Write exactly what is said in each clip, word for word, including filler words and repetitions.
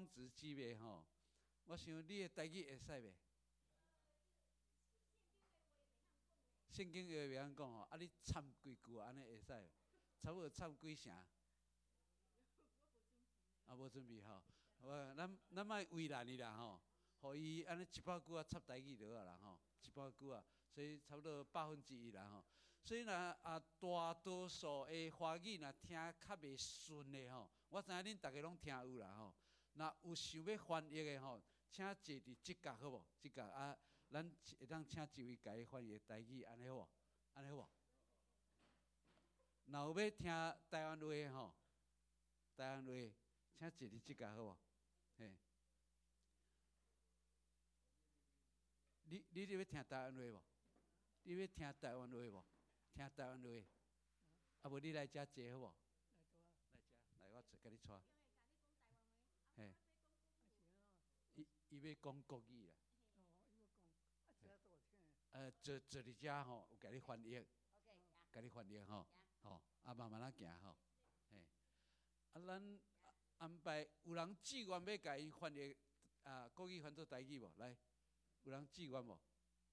双子姊妹吼，我想你的台语会使袂？圣经话袂晓讲吼，啊你掺几句安尼会使？差不多掺几声？啊，无准备吼，我咱咱莫为难伊啦吼，互伊安尼一百句啊插台语就好啦吼，一百句啊，所以差不多百分之一啦吼。所以若啊大多数的华语若听较袂顺的吼，我知影恁逐个拢听有啦吼。若有想要翻译的吼，请坐伫即角好无？即角啊，咱会当请一位家己翻译台语，安尼好无？安尼好无？若有要听台湾话吼，台湾话。请坐伫即角好无？嘿，你你要听台湾话无？你要听台湾话无？听台湾话，啊无你来遮坐好无？来遮，来我甲你带。嘿，伊伊要讲国语啦。 哦，伊要讲，啊，遮多听。 呃，坐坐伫遮吼，有甲你翻译， OK， 甲你翻译吼，吼，啊慢慢啊行吼，嘿，啊咱。安排有人志愿要甲伊翻译啊国语翻做台语无？来，有人志愿无？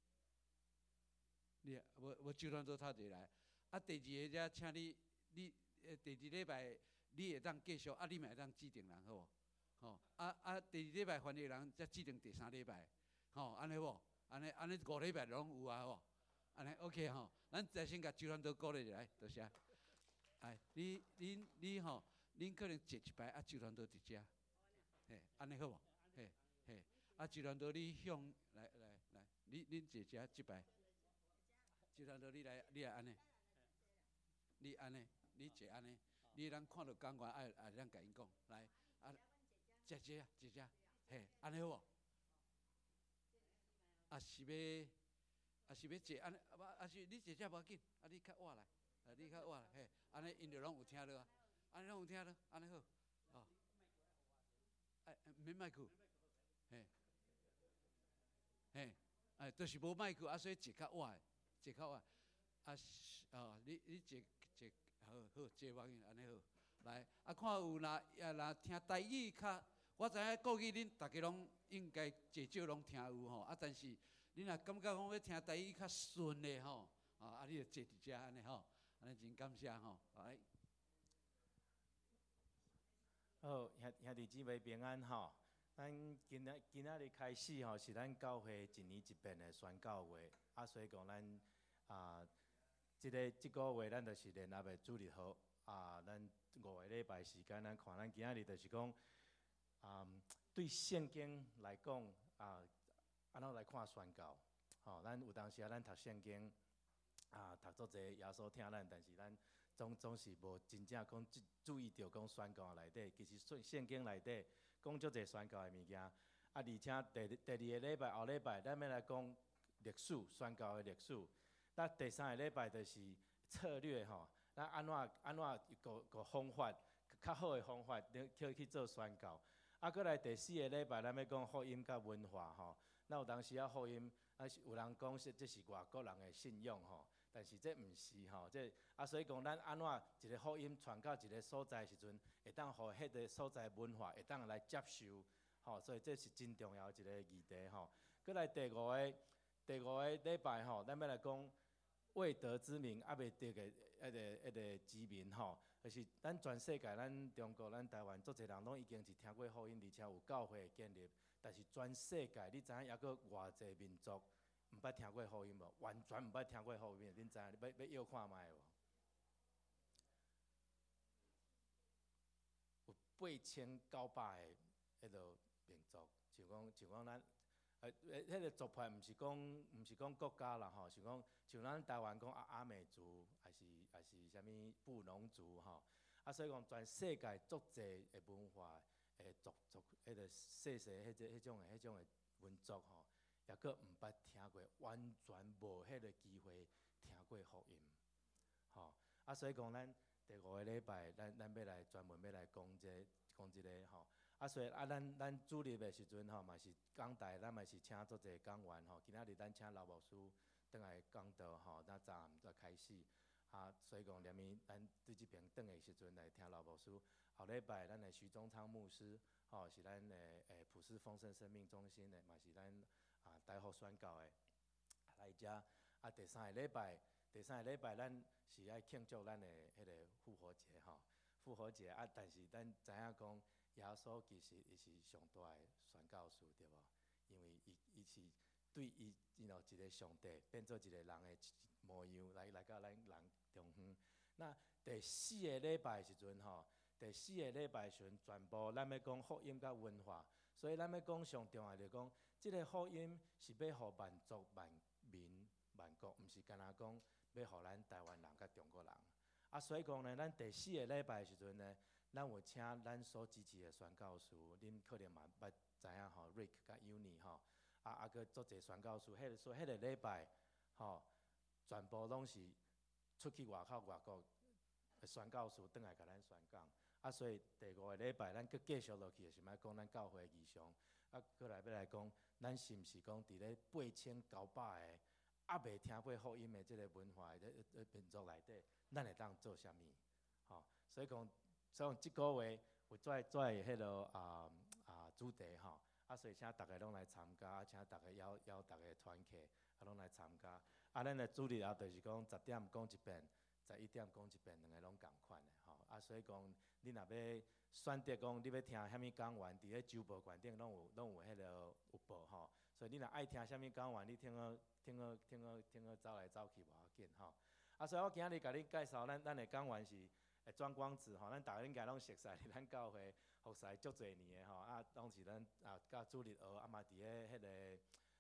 你无无就当做头一来。啊，第二个则请你，你呃第二礼拜你会当继续，啊你嘛会当指定人好无？吼，啊啊第二礼拜翻译人则指定第三礼拜，吼安尼无？安尼安尼五礼拜拢有啊吼，安尼 OK 吼，咱再先甲就当做鼓励来，多谢。哎，你你你吼。恁可能坐一排，啊，就轮到伫遮，嘿，安尼好无？嘿，嘿，啊，就轮到你向来来来，你恁坐遮即排，就轮到你来，你来安尼，你安尼，你坐安尼，你人看到讲官爱爱咱甲因讲，来，啊，坐遮坐遮，嘿，安尼好无？啊是要，啊是要坐安尼，啊啊是你坐遮无要紧，啊你较晚来，啊你较晚来，嘿，安尼因着拢有听到啊。安尼拢有听咯，安尼好，哦，哎，免麦克，嘿，嘿，哎，就是无麦克，啊，所以坐较晚，坐较晚，啊，哦，你你坐坐好好坐完去，安尼好，来，啊，看有若啊若听台语较，我知影国语恁大家拢应该至少拢听有吼，啊，但是恁若感觉讲要听台语较顺的吼，啊，啊，你就坐伫遮安尼吼，安尼真感谢吼，来。 好，兄兄弟姊妹平安吼！咱今仔今仔日开始吼，是咱教会一年一遍的宣教会，啊，所以讲咱啊，即、这个即、这个月咱就是联合的主日学啊，咱五个礼拜时间，咱看咱今仔日就是讲啊，对圣经来讲啊，安怎来看宣教？吼、哦，咱有当时啊，咱读圣经啊，读做侪耶稣听咱，但是咱总总是无真正讲注注意到讲宣教内底，其实圣经内底讲足侪宣教的物件。啊，而且第第二个礼拜后礼拜，咱要来讲历史宣教的历史。那第三个礼拜就是策略吼，咱安怎安怎个个方法，较好的方法，去去做宣教。啊，过来第四个礼拜，咱要讲福音甲文化吼。那有当时啊，福音啊，有人讲说这是外国人的信仰吼，但是这毋是吼，这啊，所以讲咱安怎一个福音传到一个所在的时阵，会当互迄个所在文化会当来接受吼，所以这是真重要一个议题吼。过来第五个第五个礼拜吼，咱要来讲未得之名还未得的迄个迄个之民吼，就是咱全世界咱中国咱台湾足侪人拢已经是听过福音，而且有教会建立。但是全世界，你知影抑阁偌济民族毋捌听过福音无？完全毋捌听过福音，恁知影？要要要看卖无？有八千九百个迄落民族，像讲像讲咱呃，迄个族派毋是讲毋是讲国家啦吼，是讲像咱台湾讲阿阿美族，还是还是啥物布农族吼，啊，所以讲全世界足济的文化。诶，族族迄个细细迄只迄种诶迄种诶民族吼，抑阁毋捌听过，完全无迄个机会听过福音，吼啊！所以讲咱第五个礼拜，咱咱要来专门要来讲这讲即个吼啊！所以啊，咱咱主日诶时阵吼，嘛是讲台，咱嘛是请做者讲员吼。今仔日咱请老牧师倒来讲道吼，那早暗就开始啊，所以讲连咪咱对即边转的时阵来听老牧师。后礼拜咱的徐宗昌牧师，吼、哦、是咱的诶普世丰盛生命中心的，嘛是咱啊台福宣教的来遮。啊，第三个礼拜，第三个礼拜咱是爱庆祝咱的迄个复活节吼，复活节啊，但是咱知影讲耶稣其实伊是上大的宣教士，对无？因为伊伊是对伊，然后一个上帝变做一个人的模样来来到咱人中央。那第四个礼拜的时阵吼，第四个礼拜时阵，全部咱要讲福音甲文化，所以咱要讲上重要就讲，即、这个福音是要互万族万民万国，毋是干那讲要互咱台湾人甲中国人。啊，所以讲呢，咱第四个礼拜的时阵呢，咱有请咱所支持的宣教士，恁可能嘛捌知影吼 ，Rick 甲 Uni 吼，啊啊个做者宣教士，迄、那个所以迄个礼拜吼，全部拢是出去外口外国的宣教士，倒来甲咱宣讲。啊，所以第五个礼拜，咱搁继续落去，想要讲咱教会异常，啊，过来要来讲，咱是毋是讲伫咧八千九百个还未听过福音的即个文化的呃民族内底，咱会当做啥物？吼，所以讲，所以讲即个月有做做迄落啊啊主题吼，啊，所以请大家拢来参加，啊，请大家邀邀大家团契，啊，拢来参加。啊，咱的主日啊，就是讲十点讲一遍，十一点讲一遍，两个拢共款的吼。啊，所以讲，你若要选择讲你要听虾米讲员，伫咧周报馆顶拢有拢有迄落有报吼。所以你若爱听虾米讲员，你听好听好听好听好走来走去无要紧吼。啊，所以我今日甲你介绍咱咱的讲员是诶庄光子吼，咱逐个应该拢熟悉，伫咱教会服侍足侪年的吼，啊，拢是咱啊甲主日学啊嘛伫咧迄个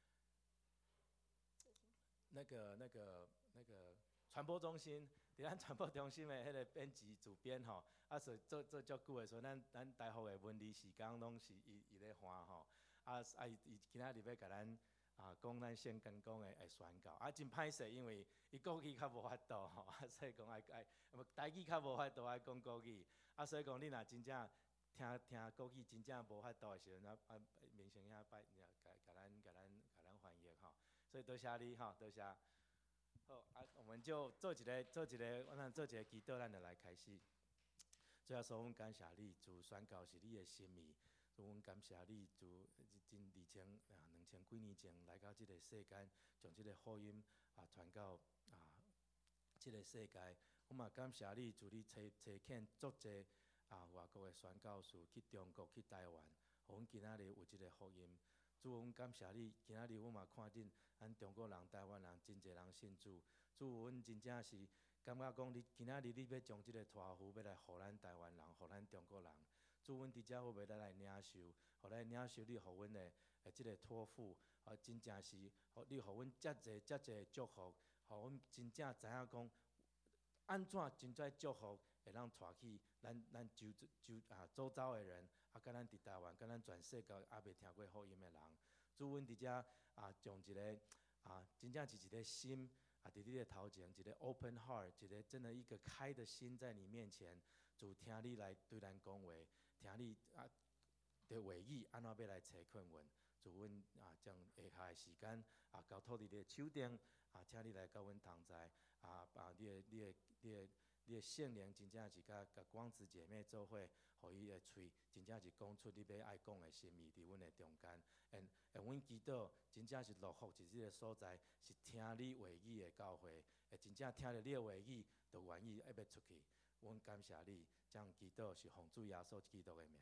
那个那个那个传播中心。伫咱传播中心的迄个编辑主编吼，啊，所以做做足久的，所以咱咱台福的文理时间拢是伊伊咧换吼，啊啊伊伊今仔日要甲咱啊讲咱圣经讲的诶宣教，啊真歹势，因为伊国语较无法度吼，啊所以讲爱爱，无台语较无法度爱讲国语，啊所以讲你若真正听听国语真正无法度的时阵，啊啊明星遐拜，甲甲咱甲咱甲咱翻译吼，所以多谢你吼，多谢。好啊，我们就做一个做一个，咱做一个祈祷，咱就来开始。最后说，阮感谢你，主宣教是你的心意。主，阮感谢你，主真二千啊两千几年前来到这个世间，将这个福音啊传到啊这个世界。我嘛感谢你，主你找找遣足济啊外国的宣教士去中国去台湾，互阮今仔日有这个福音。主，阮感谢你，今仔日阮嘛看见咱中国人、台湾人真侪人信主。主，阮真正是感觉讲，你今仔日你要将即个托付要来互咱台湾人、互咱中国人。主，阮伫遮要要来领受，互来领受你互阮的诶即个托付，啊，真正是，互你互阮遮侪遮侪祝福，互阮真正知影讲，安怎真侪祝福会当带去咱咱周周啊周遭的人。啊，甲咱伫台湾，甲咱全世界还未听过福音的人，主，阮伫遮啊，将一个啊，真正是一个心啊，伫你的头前，一个 open heart， 一个真的一个开的心在你面前，主听你来对咱讲话，听你啊的话语，安怎要来找困阮，主，阮啊将下下的时间啊交托伫你的手顶，啊，请你来甲阮同在，啊啊，你的你的你的你的圣灵真正是甲甲光子姐妹做伙。互伊的喙真正是讲出你要爱讲的心意，伫阮的中间。and and 阮祈祷真正是落福伫即个所在，是听你话语的教会，会真正听着你的话语，就愿意爱要出去。阮感谢你，这样祈祷是奉主耶稣基督的名。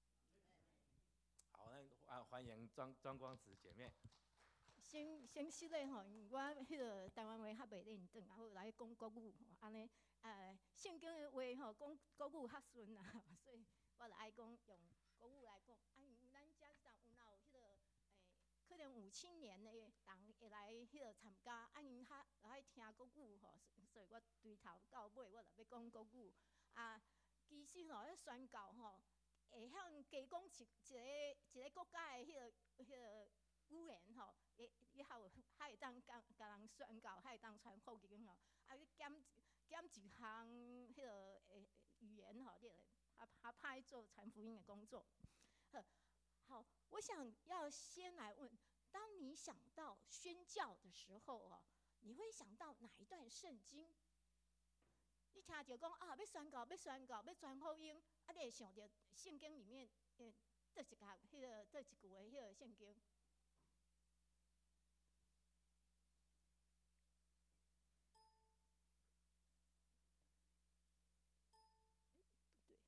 好，咱啊欢迎庄庄光子姐妹。 先先说咧吼，我迄个台湾话较袂认真，然后来讲国语吼，安尼呃圣经的话吼讲国语较顺啦，所以我就爱讲用国语来讲。啊，因为咱遮上有哪有迄个诶，可能有青年的人会来迄个参加，啊因较爱听国语吼，所以我从头到尾我就要讲国语。啊，其实吼，迄宣教吼，会晓加讲一一个一个国家的迄个迄个语言吼。伊伊还有还会当甲甲人宣教，还会当传福音吼。啊，你减减一项迄个诶语言吼，你还还歹做传福音的工作。好，好，我想要先来问：当你想到宣教的时候哦，你会想到哪一段圣经？ 你听着讲啊，要宣告，要宣告，要传福音，啊，你会想着圣经里面诶，倒一项，迄个倒一句的迄个圣经。对，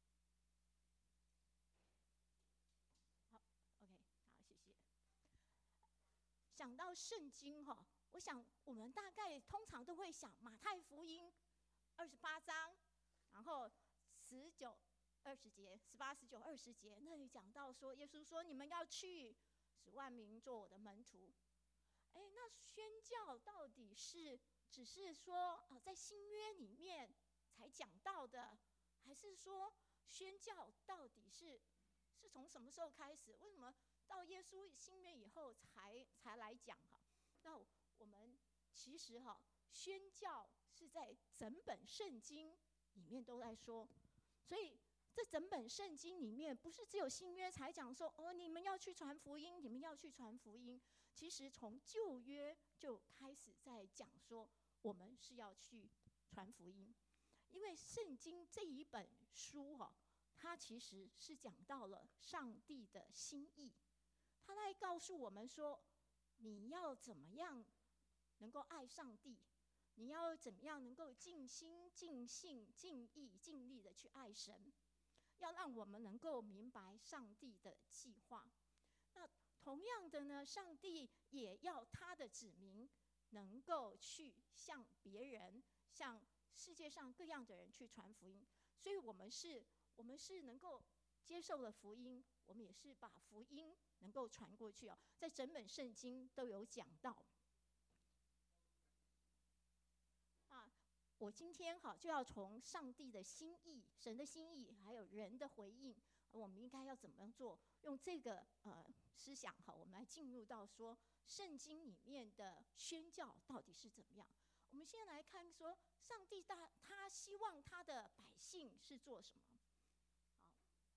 好 ，OK， 好，谢谢。想到圣经哈，我想我们大概通常都会想马太福音二十八章，然后十九、二十节，十八、十九、二十节那里讲到说，耶稣说你们要去，使万民做我的门徒。哎，那宣教到底是只是说呃在新约里面才讲到的，还是说宣教到底是是从什么时候开始？为什么到耶稣新约以后才才来讲哈？那我们其实哈，宣教是在整本圣经里面都在说，所以这整本圣经里面不是只有新约才讲说哦，你们要去传福音，你们要去传福音。其实从旧约就开始在讲说，我们是要去传福音，因为圣经这一本书哈，它其实是讲到了上帝的心意，它来告诉我们说，你要怎么样能够爱上帝，你要怎么样能够尽心、尽性、尽意、尽力的去爱神，要让我们能够明白上帝的计划。那同样的呢，上帝也要他的子民能够去向别人、向世界上各样的人去传福音。所以我们是，我们是能够接受了福音，我们也是把福音能够传过去哦。在整本圣经都有讲到。啊，我今天好就要从上帝的心意、神的心意，还有人的回应，我们应该要怎么做？用这个呃思想哈，我们来进入到说圣经里面的宣教到底是怎么样。我们先来看说，上帝他他希望他的百姓是做什么？好，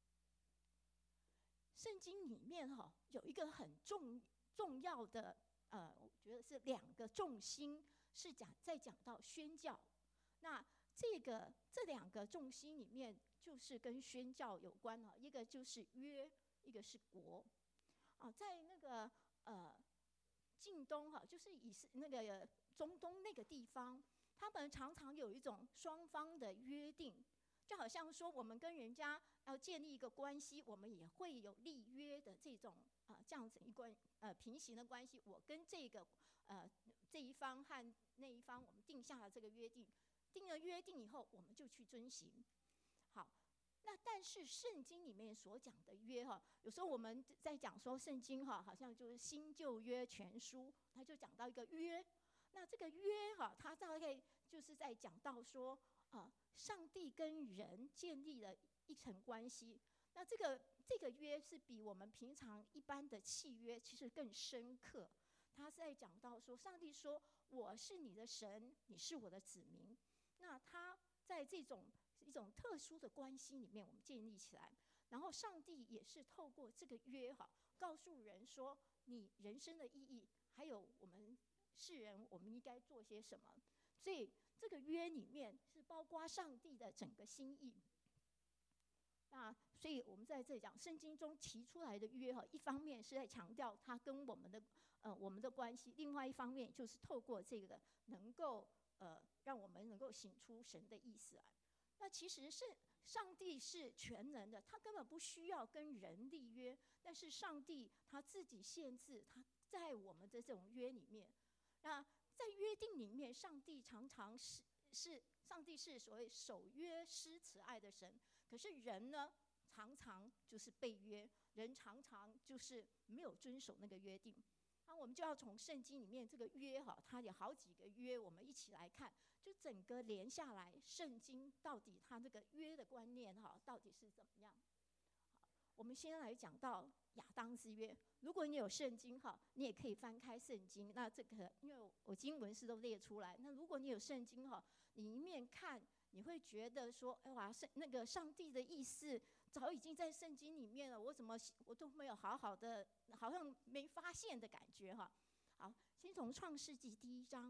圣经里面哈有一个很重重要的呃，我觉得是两个重心，是讲在讲到宣教。那这个这两个重心里面，就是跟宣教有关哈，一个就是约，一个是国。啊，在那个呃近东哈，就是以是那个中东那个地方，他们常常有一种双方的约定，就好像说我们跟人家要建立一个关系，我们也会有立约的这种啊、呃、这样子一关呃平行的关系。我跟这个呃这一方和那一方，我们定下了这个约定，定了约定以后，我们就去遵行。好。那但是圣经里面所讲的约哈，有时候我们在讲说圣经哈，好像就是新旧约全书，他就讲到一个约。那这个约哈，它大概就是在讲到说，呃，上帝跟人建立了一层关系。那这个这个约是比我们平常一般的契约其实更深刻。他是在讲到说，上帝说我是你的神，你是我的子民。那他在这种一种特殊的关系里面，我们建立起来，然后上帝也是透过这个约哈，告诉人说你人生的意义，还有我们世人我们应该做些什么。所以这个约里面是包括上帝的整个心意。那所以我们在这里讲圣经中提出来的约哈，一方面是在强调它跟我们的呃我们的关系，另外一方面就是透过这个能够呃让我们能够行出神的意思来。那其实是上帝是全能的，他根本不需要跟人立约，但是上帝他自己限制他在我们的这种约里面。那在约定里面，上帝常常是是上帝是所谓守约施慈爱的神，可是人呢常常就是背约，人常常就是没有遵守那个约定。那我们就要从圣经里面这个约哈，它有好几个约，我们一起来看，就整个连下来，圣经到底它这个约的观念哈，到底是怎么样？好，我们先来讲到亚当之约。如果你有圣经哈，你也可以翻开圣经。那这个因为我经文是都列出来，那如果你有圣经哈，你一面看，你会觉得说，哎哇，圣那个上帝的意思早已经在圣经里面了，我怎么我都没有好好的，好像没发现的感觉哈。好，先从创世纪第一章，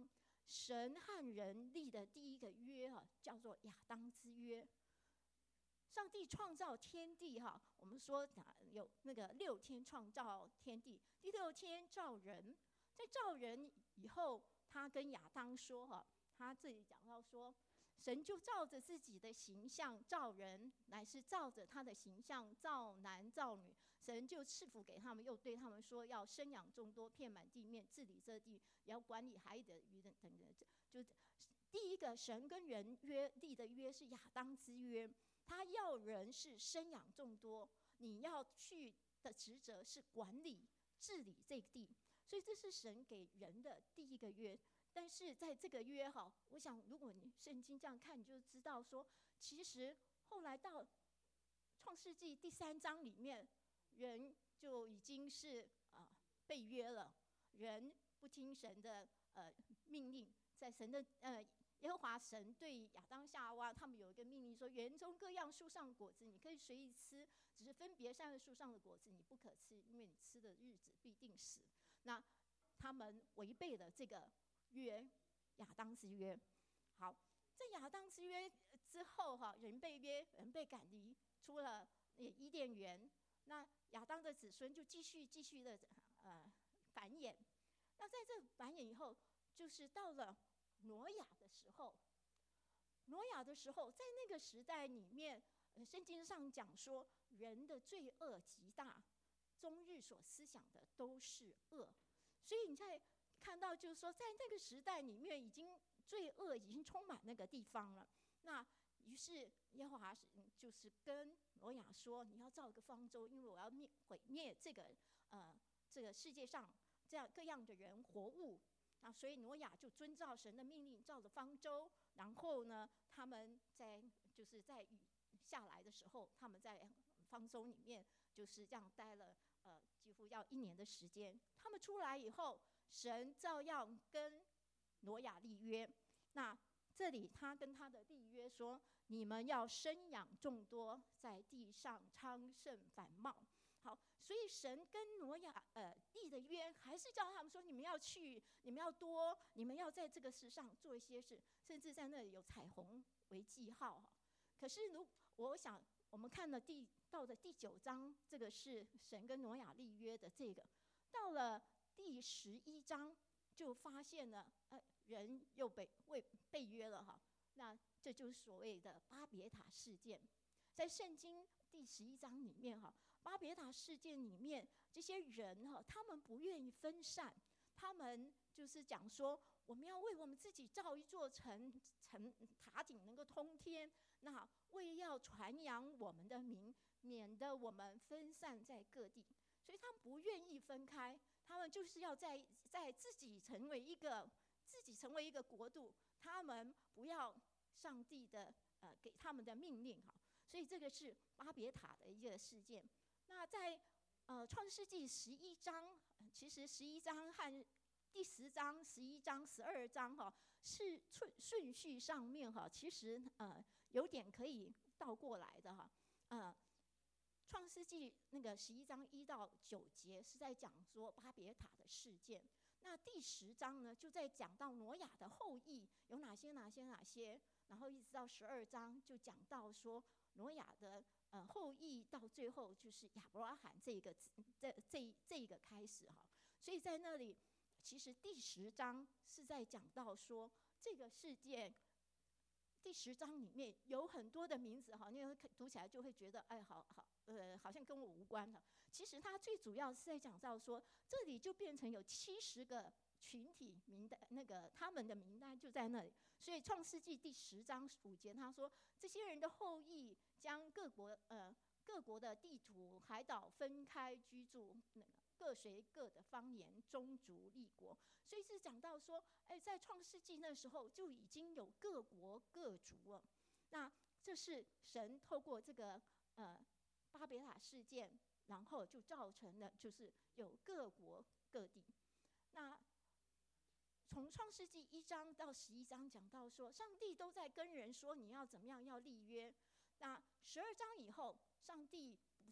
神和人立的第一个约哈、啊，叫做亚当之约。上帝创造天地哈、啊，我们说有那个六天创造天地，第六天造人，在造人以后，他跟亚当说哈、啊，他这里讲到说，神就照着自己的形象造人，乃是照着他的形象造男造女。神就赐福给他们，又对他们说，要生养众多，遍满地面，治理这地，也要管理海里的鱼等等等。就第一个神跟人约立的约是亚当之约，他要人是生养众多，你要去的职责是管理治理这个地，所以这是神给人的第一个约。但是在这个约哈，我想如果你圣经这样看，你就知道说，其实后来到创世纪第三章里面，人就已经是呃被约了，人不听神的呃命令，在神的呃耶和华神对亚当夏娃他们有一个命令说，园中各样树上果子你可以随意吃，只是分别善恶树上的果子你不可吃，因为你吃的日子必定死。那他们违背了这个约，亚当之约。好，在亚当之约之后哈，人被约，人被赶离出了伊甸园。那亚当的子孙就继续继续的呃繁衍。那在这繁衍以后，就是到了挪亚的时候。挪亚的时候，在那个时代里面，呃，圣经上讲说，人的罪恶极大，终日所思想的都是恶。所以你在看到，就是说，在那个时代里面，已经罪恶已经充满那个地方了。那于是耶和华就是跟挪亚说：“你要造一个方舟，因为我要灭毁灭这个呃这个世界上这样各样的人活物。”那所以挪亚就遵照神的命令，造了方舟。然后呢，他们在就是在雨下来的时候，他们在方舟里面就是这样待了呃几乎要一年的时间。他们出来以后，神照样跟挪亚立约。那这里他跟他的立约说：“你们要生养众多，在地上昌盛繁茂。”好，所以神跟挪亚呃立的约，还是叫他们说：你们要去，你们要多，你们要在这个世上做一些事，甚至在那里有彩虹为记号哈。可是如我想，我们看了第到了第九章，这个是神跟挪亚立约的这个，到了第十一章就发现了，呃，人又被为被约了哈。那这就是所谓的巴别塔事件，在圣经第十一章里面哈。巴别塔事件里面，这些人哈，他们不愿意分散，他们就是讲说，我们要为我们自己造一座城，城塔顶能够通天，那为要传扬我们的名，免得我们分散在各地。所以他们不愿意分开，他们就是要在在自己成为一个自己成为一个国度，他们不要上帝的呃给他们的命令哈。所以这个是巴别塔的一个事件。那在呃创世纪十一章，其实十一章和第十章、十一章、十二章哈是顺顺序上面哈，其实呃有点可以倒过来的哈。呃，创世纪那个十一章一到九节是在讲说巴别塔的事件，那第十章呢就在讲到挪亚的后裔有哪些哪些哪些，然后一直到十二章就讲到说挪亚的。呃，后裔到最后就是亚伯拉罕这个这这这个开始哈，所以在那里，其实第十章是在讲到说这个事件。第十章里面有很多的名字哈，你会读起来就会觉得哎，好好呃，好像跟我无关了。其实它最主要是在讲到说，这里就变成有七十个群体名单，那个他们的名单就在那里。所以创世纪第十章五节他说，这些人的后裔将各国呃各国的地图海岛分开居住，那个各随各的方言、宗族、立国。所以是讲到说，哎，在创世纪那时候就已经有各国各族了。那这是神透过这个呃巴别塔事件，然后就造成了就是有各国各地。那从创世纪一章到十一章讲到说，上帝都在跟人说你要怎么样要立约。那十二章以后，上帝不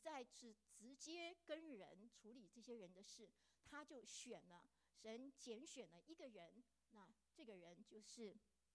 再直直接跟人处理这些人的事，他就选了神拣选了一个人，那这个人就是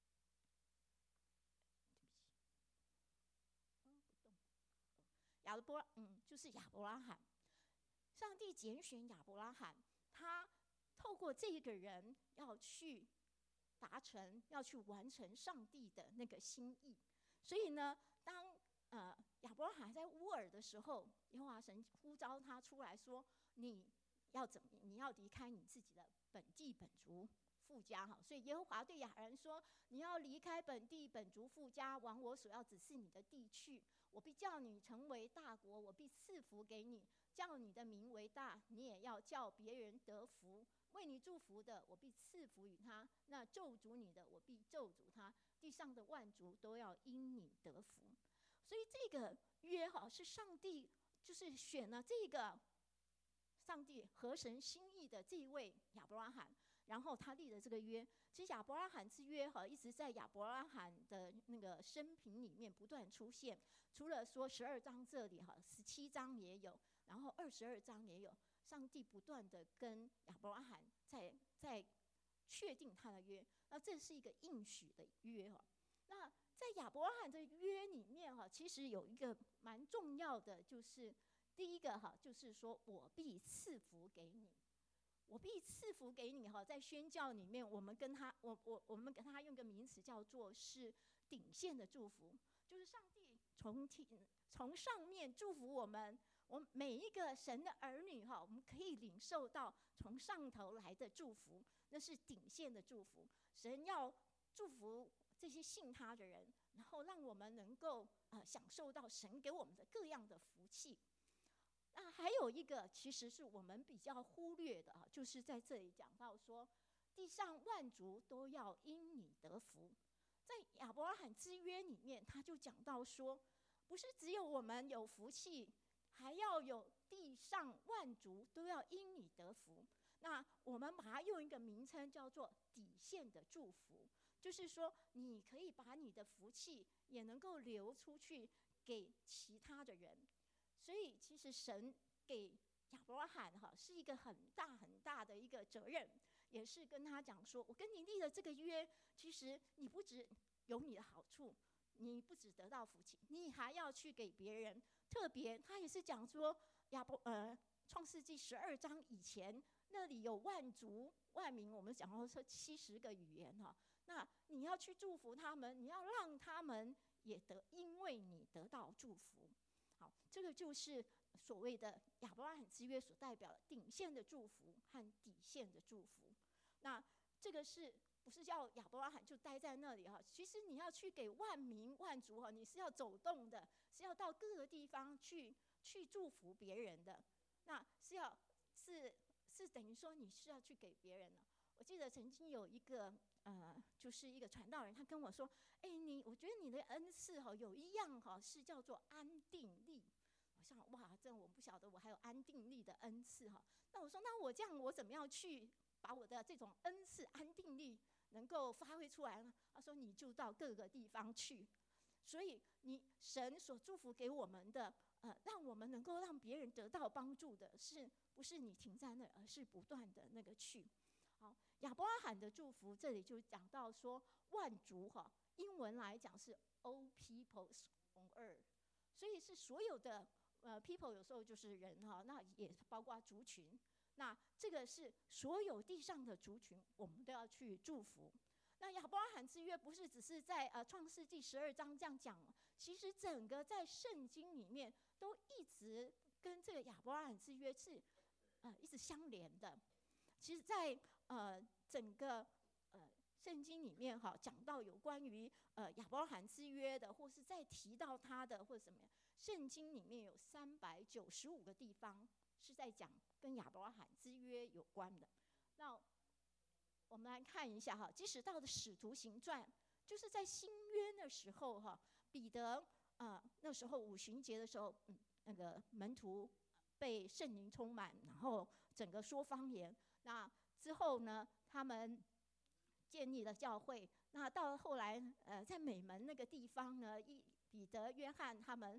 亚伯，嗯，就是亚伯拉罕。上帝拣选亚伯拉罕，他透过这个人要去达成，要去完成上帝的那个心意。所以呢，当呃亚伯拉罕在乌尔的时候，耶和华神呼召他出来说：“你要怎么？你要离开你自己的本地本族父家哈。”所以耶和华对亚人说：“你要离开本地本族父家，往我所要指示你的地去。我必叫你成为大国，我必赐福给你。”叫你的名为大，你也要叫别人得福。为你祝福的，我必赐福于他；那咒诅你的，我必咒诅他。地上的万族都要因你得福。所以这个约哈是上帝就是选了这个上帝合神心意的这一位亚伯拉罕，然后他立了这个约。其实亚伯拉罕之约哈一直在亚伯拉罕的那个生平里面不断出现，除了说十二章这里哈，十七章也有。然后二十二章也有，上帝不断的跟亚伯拉罕在在确定他的约，那这是一个应许的约哈。那在亚伯拉罕的约里面哈，其实有一个蛮重要的，就是第一个哈，就是说我必赐福给你，我必赐福给你哈。在宣教里面，我们跟他，我我我们跟他用个名词叫做是顶线的祝福，就是上帝从从上面祝福我们。我们每一个神的儿女哈，我们可以领受到从上头来的祝福，那是顶线的祝福。神要祝福这些信他的人，然后让我们能够呃享受到神给我们的各样的福气。那还有一个，其实是我们比较忽略的啊，就是在这里讲到说，地上万族都要因你得福。在亚伯拉罕之约里面，他就讲到说，不是只有我们有福气。还要有地上万族都要因你得福。那我们把它用一个名称叫做底线的祝福，就是说你可以把你的福气也能够流出去给其他的人。所以其实神给亚伯拉罕哈是一个很大很大的一个责任，也是跟他讲说，我跟你立了这个约，其实你不只有你的好处，你不只得到福气，你还要去给别人。特别他也是讲说亚伯呃创世纪十二章以前那里有万族万民，我们讲到说七十个语言哈，那你要去祝福他们，你要让他们也得因为你得到祝福。好，这个就是所谓的亚伯拉罕之约所代表的顶线的祝福和底线的祝福。那这个是不是叫亚伯拉罕就待在那里哈？其实你要去给万民万族哈，你是要走动的，是要到各个地方去去祝福别人的。那是要是是等于说你是要去给别人的。我记得曾经有一个呃，就是一个传道人，他跟我说：“哎、欸，你我觉得你的恩赐哈有一样哈是叫做安定力。”我想哇，这我不晓得我还有安定力的恩赐哈。那我说那我这样我怎么样去把我的这种恩赐安定力能够发挥出来呢？他说你就到各个地方去。所以你神所祝福给我们的，呃，让我们能够让别人得到帮助的，是不是你停在那，而是不断的那个去。好，亚伯拉罕的祝福这里就讲到说万族哈，英文来讲是 all peoples on earth， 所以是所有的呃 people 有时候就是人哈，那也包括族群。那这个是所有地上的族群，我们都要去祝福。那亚伯拉罕之约不是只是在呃创世纪十二章这样讲，其实整个在圣经里面都一直跟这个亚伯拉罕之约是呃一直相连的。其实在呃整个呃圣经里面哈，讲到有关于呃亚伯拉罕之约的，或是再提到他的或者什么样，圣经里面有三百九十五个地方是在讲跟亚伯拉罕之约有关的。那我们来看一下哈，即使到了使徒行传，就是在新约的时候哈，彼得呃那时候五旬节的时候，嗯，那个门徒被圣灵充满，然后整个说方言。那之后呢，他们建立了教会。那到了后来，呃，在美门那个地方呢，一彼得、约翰他们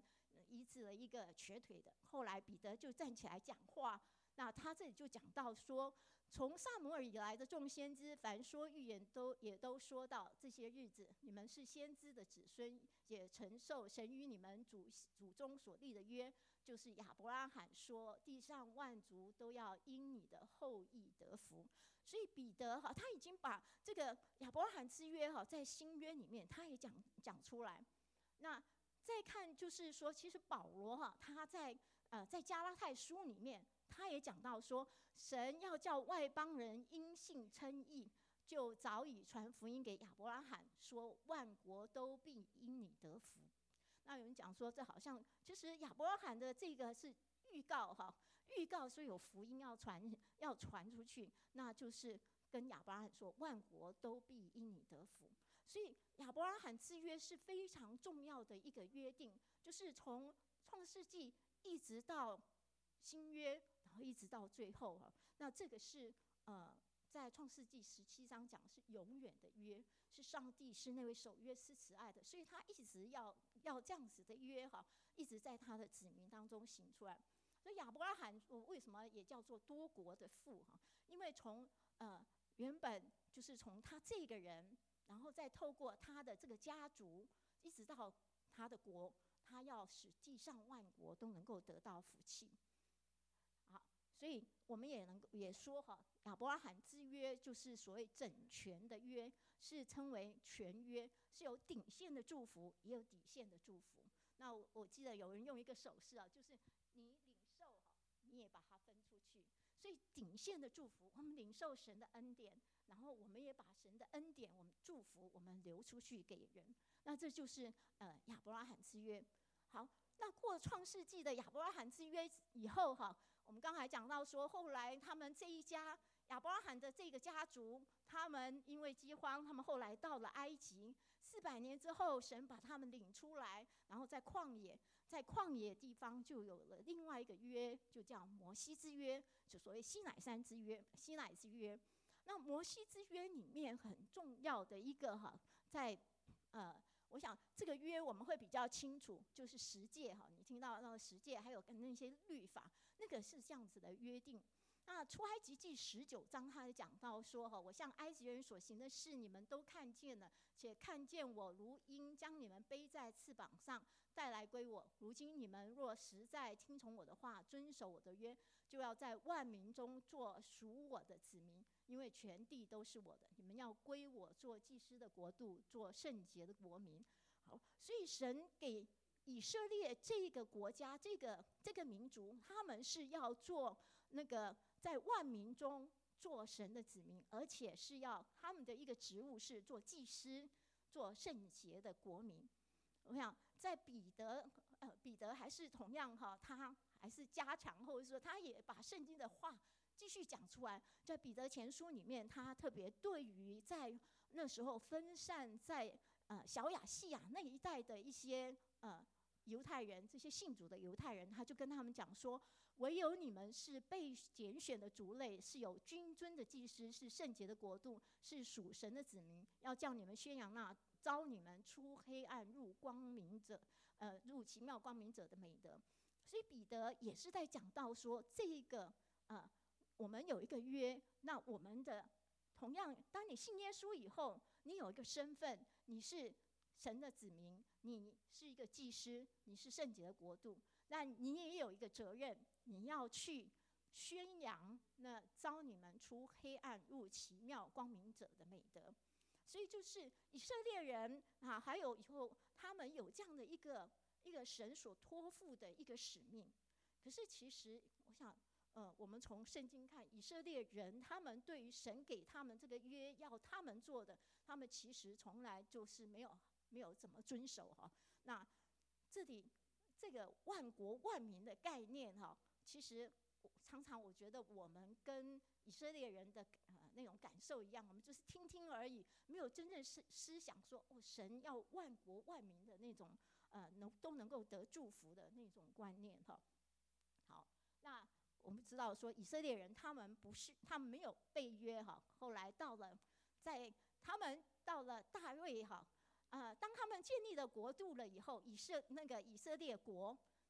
医治了一个瘸腿的。后来彼得就站起来讲话，那他这里就讲到说，从撒母耳以来的众先知，凡说预言都也都说到这些日子，你们是先知的子孙，也承受神与你们祖祖宗所立的约，就是亚伯拉罕说，地上万族都要因你的后裔得福。所以彼得哈，他已经把这个亚伯拉罕之约哈，在新约里面他也讲讲出来。那再看就是说，其实保罗哈，他在呃在加拉太书里面，他也讲到说，神要叫外邦人因信称义，就早已传福音给亚伯拉罕，说万国都必因你得福。那有人讲说，这好像其实亚伯拉罕的这个是预告哈，预告说有福音要传要传出去，那就是跟亚伯拉罕说，万国都必因你得福。所以亚伯拉罕之约是非常重要的一个约定，就是从创世纪一直到新约，然后一直到最后哈。那这个是呃，在创世纪十七章讲是永远的约，是上帝是那位守约施慈爱的，所以他一直要要这样子的约哈，一直在他的子民当中行出来。所以亚伯拉罕为什么也叫做多国的父哈？因为从呃原本就是从他这个人，然后再透过他的这个家族，一直到他的国，他要使地上万国都能够得到福气。好，所以我们也能也说哈，亚伯拉罕之约就是所谓整全的约，是称为全约，是有顶线的祝福，也有底线的祝福。那 我, 我记得有人用一个手势啊，就是你领受哈，你也把它分出去。所以顶线的祝福，我们领受神的恩典，然后我们也把神的恩典，我们祝福，我们流出去给人。那这就是呃亚伯拉罕之约。好，那过创世纪的亚伯拉罕之约以后哈，我们刚才讲到说，后来他们这一家亚伯拉罕的这个家族，他们因为饥荒，他们后来到了埃及。四百年之后，神把他们领出来，然后在旷野，在旷野地方就有了另外一个约，就叫摩西之约，就所谓西乃山之约、西乃之约。那摩西之约里面很重要的一个哈，在呃，我想这个约我们会比较清楚，就是十诫哈，你听到那个十诫，还有跟那些律法，那个是这样子的约定。那出埃及记十九章，他讲到说哈，我向埃及人所行的事，你们都看见了，且看见我如鹰将你们背在翅膀上带来归我。如今你们若实在听从我的话，遵守我的约，就要在万民中做属我的子民，因为全地都是我的。你们要归我做祭司的国度，做圣洁的国民。好，所以神给以色列这个国家，这个这个民族，他们是要做那个在万民中做神的子民，而且是要他们的一个职务是做祭司，做圣洁的国民。我想在彼得，呃，彼得还是同样哈，他还是加强，或者说他也把圣经的话继续讲出来。在彼得前书里面，他特别对于在那时候分散在呃小亚细亚那一带的一些呃犹太人，这些信主的犹太人，他就跟他们讲说，唯有你们是被拣选的族类，是有君尊的祭司，是圣洁的国度，是属神的子民，要叫你们宣扬那招你们出黑暗入光明者，呃，入奇妙光明者的美德。所以彼得也是在讲到说，这一个呃，我们有一个约，那我们的同样，当你信耶稣以后，你有一个身份，你是神的子民，你是一个祭司，你是圣洁的国度，那你也有一个责任，你要去宣扬那招你们出黑暗入奇妙光明者的美德。所以就是以色列人啊，还有以后他们有这样的一个一个神所托付的一个使命。可是其实我想，呃，我们从圣经看，以色列人他们对于神给他们这个约要他们做的，他们其实从来就是没有没有怎么遵守哈。那这里这个万国万民的概念哈，其实常常我觉得我们跟以色列人的呃那种感受一样，我们就是听听而已，没有真正思思想说哦，神要万国万民的那种呃能都能够得祝福的那种观念哈。好，那我们知道说以色列人他们不是他们没有被约哈，后来到了在他们到了大卫哈，呃当他们建立了国度了以后，以色那个以色列国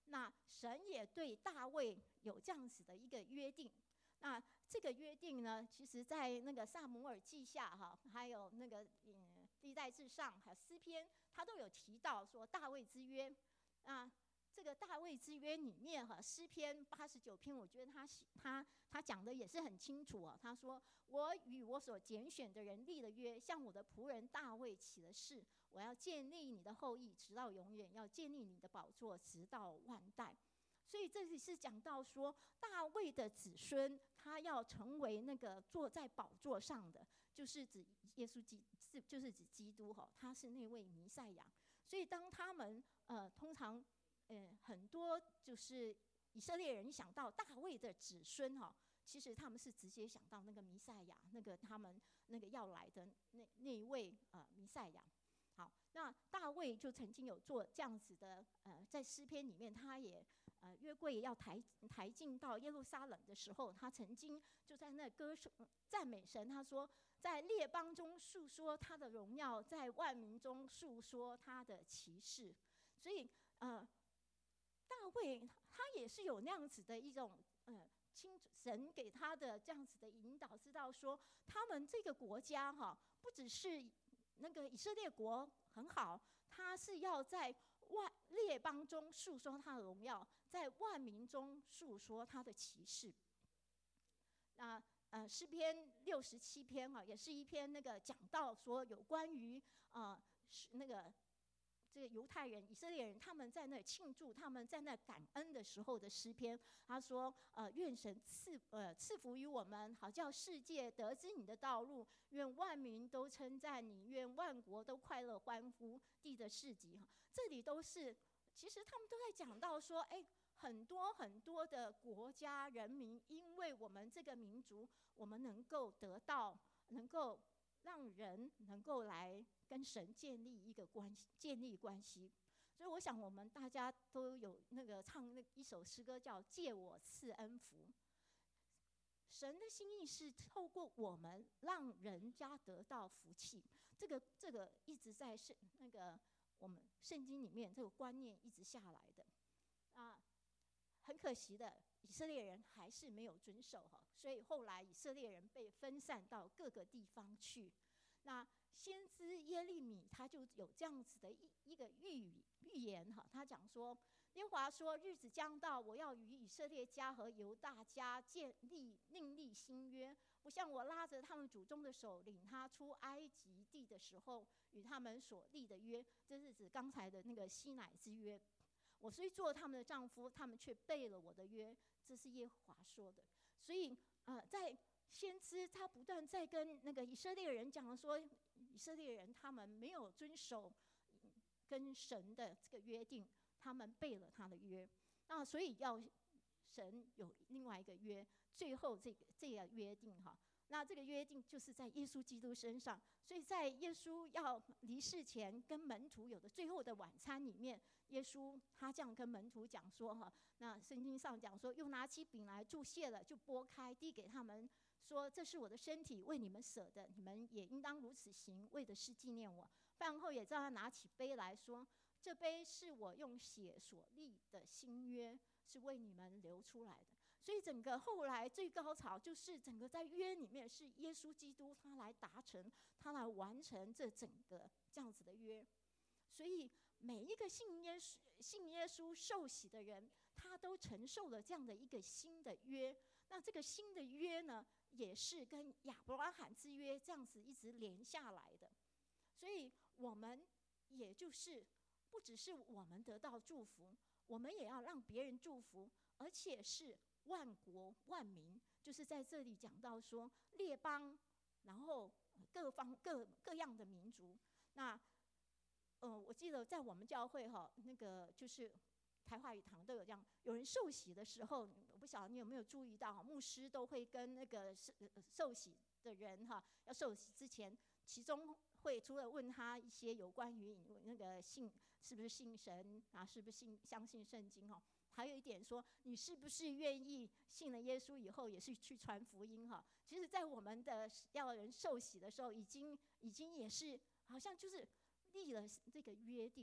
那神也对大卫有这样子的一个约定。那这个约定呢，其实在那个撒母耳记下哈，还有那个嗯历代志上，还有诗篇，他都有提到说大卫之约。那这个大卫之约里面哈，诗篇八十九篇，我觉得他他他讲的也是很清楚哦。他说：“我与我所拣选的人立了约，向我的仆人大卫起了誓，我要建立你的后裔直到永远，要建立你的宝座直到万代。”所以这里是讲到说，大卫的子孙他要成为那个坐在宝座上的，就是指耶稣基，是就是指基督哈，他是那位弥赛亚。所以当他们呃通常呃很多就是以色列人想到大卫的子孙哈，其实他们是直接想到那个弥赛亚，那个他们那个要来的那那一位呃弥赛亚。好，那大卫就曾经有做这样子的呃，在诗篇里面，他也。呃，约柜要抬抬进到耶路撒冷的时候，他曾经就在那歌颂赞美神。他说，在列邦中述说他的荣耀，在万民中述说他的奇事。所以，呃，大卫他也是有那样子的一种呃，亲神给他的这样子的引导，知道说他们这个国家哈，不只是那个以色列国很好，他是要在万列邦中述说他的荣耀，在万民中述说他的奇事。那呃诗篇六十七篇哈，也是一篇那个讲到说有关于呃那个这个犹太人、以色列人他们在那庆祝、他们在那感恩的时候的诗篇。他说：呃，愿神赐呃赐福于我们，好叫世界得知你的道路；愿万民都称赞你，愿万国都快乐欢呼。地的市集哈，这里都是，其实他们都在讲到说，哎，很多很多的国家人民，因为我们这个民族，我们能够得到，能够让人能够来跟神建立一个关系，建立关系。所以我想我们大家都有那个唱那一首诗歌叫《借我赐恩福》。神的心意是透过我们让人家得到福气，这个这个一直在圣那个我们圣经里面这个观念一直下来的啊。很可惜的，以色列人还是没有遵守哈，所以后来以色列人被分散到各个地方去。那先知耶利米他就有这样子的一一个预预言哈，他讲说，耶和华说，日子将到，我要与以色列家和犹大家建立另立新约，不像我拉着他们祖宗的手领他出埃及地的时候与他们所立的约，这是指刚才的那个西乃之约。我虽做他们的丈夫，他们却背了我的约，这是耶和华说的。所以呃，在先知他不断在跟那个以色列人讲说，以色列人他们没有遵守跟神的这个约定，他们背了他的约，那所以要神有另外一个约，最后这个这个约定哈，那这个约定就是在耶稣基督身上。所以在耶稣要离世前跟门徒有的最后的晚餐里面，耶稣他这样跟门徒讲说哈，那圣经上讲说，又拿起饼来祝谢了，就拨开递给他们，说这是我的身体，为你们舍的，你们也应当如此行，为的是纪念我。饭后也照样拿起杯来说，这杯是我用血所立的新约，是为你们流出来的。所以整个后来最高潮就是整个在约里面是耶稣基督他来达成，他来完成这整个这样子的约。所以每一个信耶稣信耶稣受洗的人，他都承受了这样的一个新的约。那这个新的约呢，也是跟亚伯拉罕之约这样子一直连下来的。所以我们也就是不只是我们得到祝福，我们也要让别人祝福，而且是万国万民，就是在这里讲到说列邦，然后各方各各样的民族。那呃，我记得在我们教会哈，那个就是台华语堂都有这样，有人受洗的时候，我不晓得你有没有注意到，牧师都会跟那个受洗的人哈，要受洗之前，其中会除了问他一些有关于那个信是不是信神啊，是不是信相信圣经哈，还有一点说你是不是愿意信了耶稣以后也是去传福音哈。其实，在我们的要人受洗的时候，已经已经也是好像就是立了这个约定，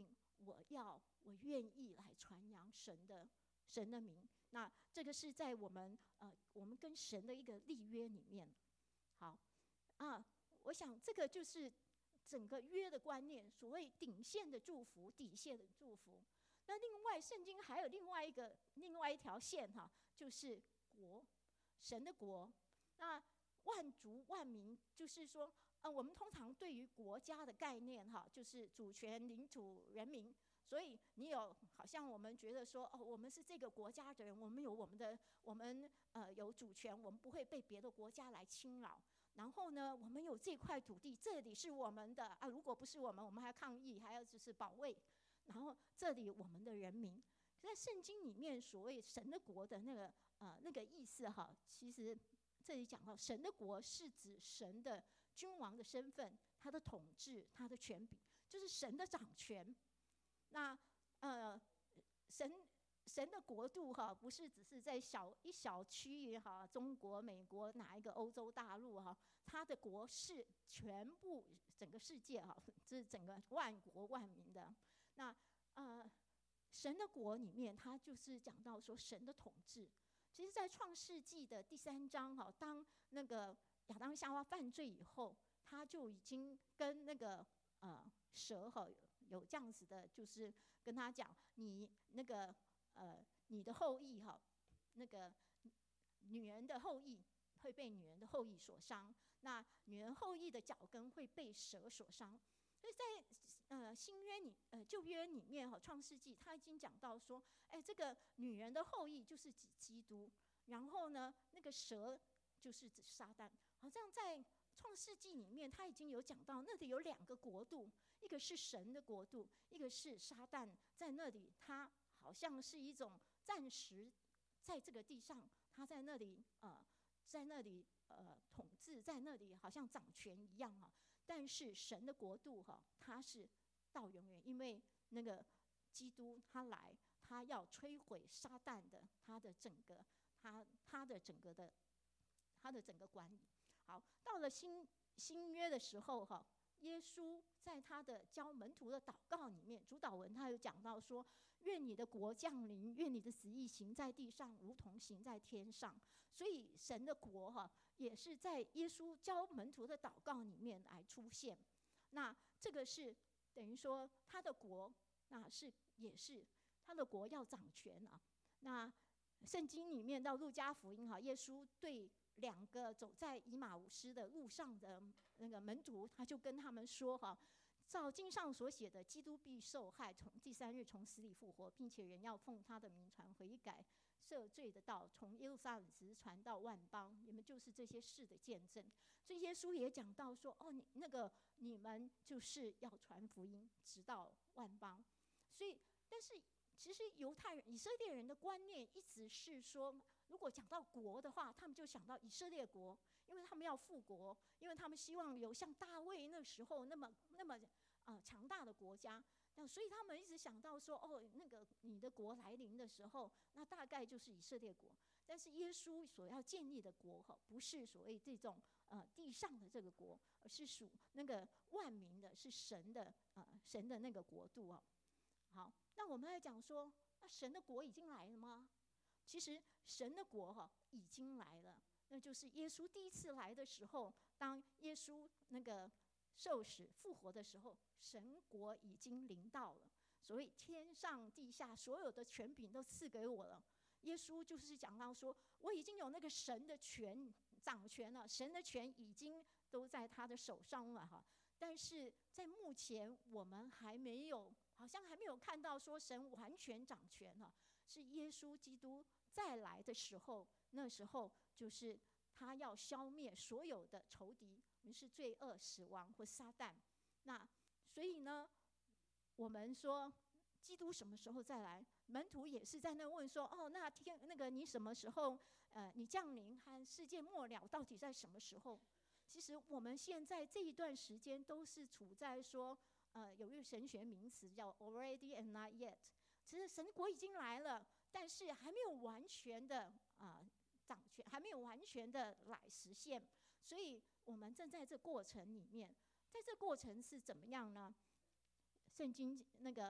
我要我愿意来传扬神的神的名。那这个是在我们呃我们跟神的一个立约里面。好啊，我想这个就是整个约的观念，所谓顶线的祝福，底线的祝福。那另外圣经还有另外一个另外一条线哈，就是国，神的国。那万族万民，就是说呃我们通常对于国家的概念哈，就是主权、领土、人民。所以你有好像我们觉得说哦，我们是这个国家的人，我们有我们的我们呃有主权，我们不会被别的国家来侵扰。然后呢，我们有这块土地，这里是我们的啊，如果不是我们，我们还要抗议，还要就是保卫。然后这里我们的人民，在圣经里面所谓神的国的那个呃那个意思哈，其实这里讲到神的国是指神的君王的身份，他的统治，他的权柄，就是神的掌权。那呃神神的国度哈，不是只是在小一小区域哈，中国、美国哪一个欧洲大陆哈，他的国是全部整个世界哈，这是整个万国万民的。那呃神的国里面，他就是讲到说神的统治。其实在创世纪的第三章哈，当那个亚当夏娃犯罪以后，他就已经跟那个呃蛇哈有这样子的，就是跟他讲，你那个呃你的后裔哈，那个女人的后裔会被女人的后裔所伤，那女人后裔的脚跟会被蛇所伤。所以在呃新约里呃旧约里面哈，创世纪他已经讲到说，哎，这个女人的后裔就是指基督，然后呢那个蛇就是指撒旦。好像在创世纪里面他已经有讲到，那里有两个国度，一个是神的国度，一个是撒旦在那里，他好像是一种暂时在这个地上，他在那里呃在那里呃统治，在那里好像掌权一样哈。但是神的国度哈，他是到永远，因为那个基督他来，他要摧毁撒旦的他的整个他他的整个的他的整个管理。好，到了新新约的时候哈，耶稣在他的教门徒的祷告里面，主祷文他有讲到说，愿你的国降临，愿你的旨意行在地上，如同行在天上。所以神的国哈，也是在耶稣教门徒的祷告里面来出现。那这个是等于说他的国，那是也是他的国要掌权啊。那圣经里面到路加福音哈，耶稣对两个走在以马忤斯的路上的那个门徒，他就跟他们说哈，照经上所写的，基督必受害，从第三日从死里复活，并且人要奉他的名传悔改赦罪的道，从耶路撒冷直传到万邦，你们就是这些事的见证。所以耶稣也讲到说，哦，你那个你们就是要传福音，直到万邦。所以，但是其实犹太人、以色列人的观念一直是说，如果讲到国的话，他们就想到以色列国，因为他们要复国，因为他们希望有像大卫那时候那么那么呃强大的国家。那所以他们一直想到说，哦，那个你的国来临的时候，那大概就是以色列国。但是耶稣所要建立的国哈，不是所谓这种呃地上的这个国，而是属那个万民的，是神的呃神的那个国度哦。好，那我们来讲说，那神的国已经来了吗？其实神的国哈已经来了，那就是耶稣第一次来的时候，当耶稣那个受死复活的时候，神国已经临到了。所以天上地下所有的权柄都赐给我了。耶稣就是讲到说，我已经有那个神的权掌权了，神的权已经都在他的手上了哈。但是在目前我们还没有，好像还没有看到说神完全掌权了。是耶稣基督再来的时候，那时候就是他要消灭所有的仇敌，于是罪恶、死亡或撒旦。那所以呢，我们说基督什么时候再来？门徒也是在那问说，哦，那天那个你什么时候呃你降临和世界末了到底在什么时候？其实我们现在这一段时间都是处在说呃有一个神学名词叫 already and not yet。其实神国已经来了，但是还没有完全的啊、呃、掌权，还没有完全的来实现，所以我们正在这过程里面。在这过程是怎么样呢？圣经那个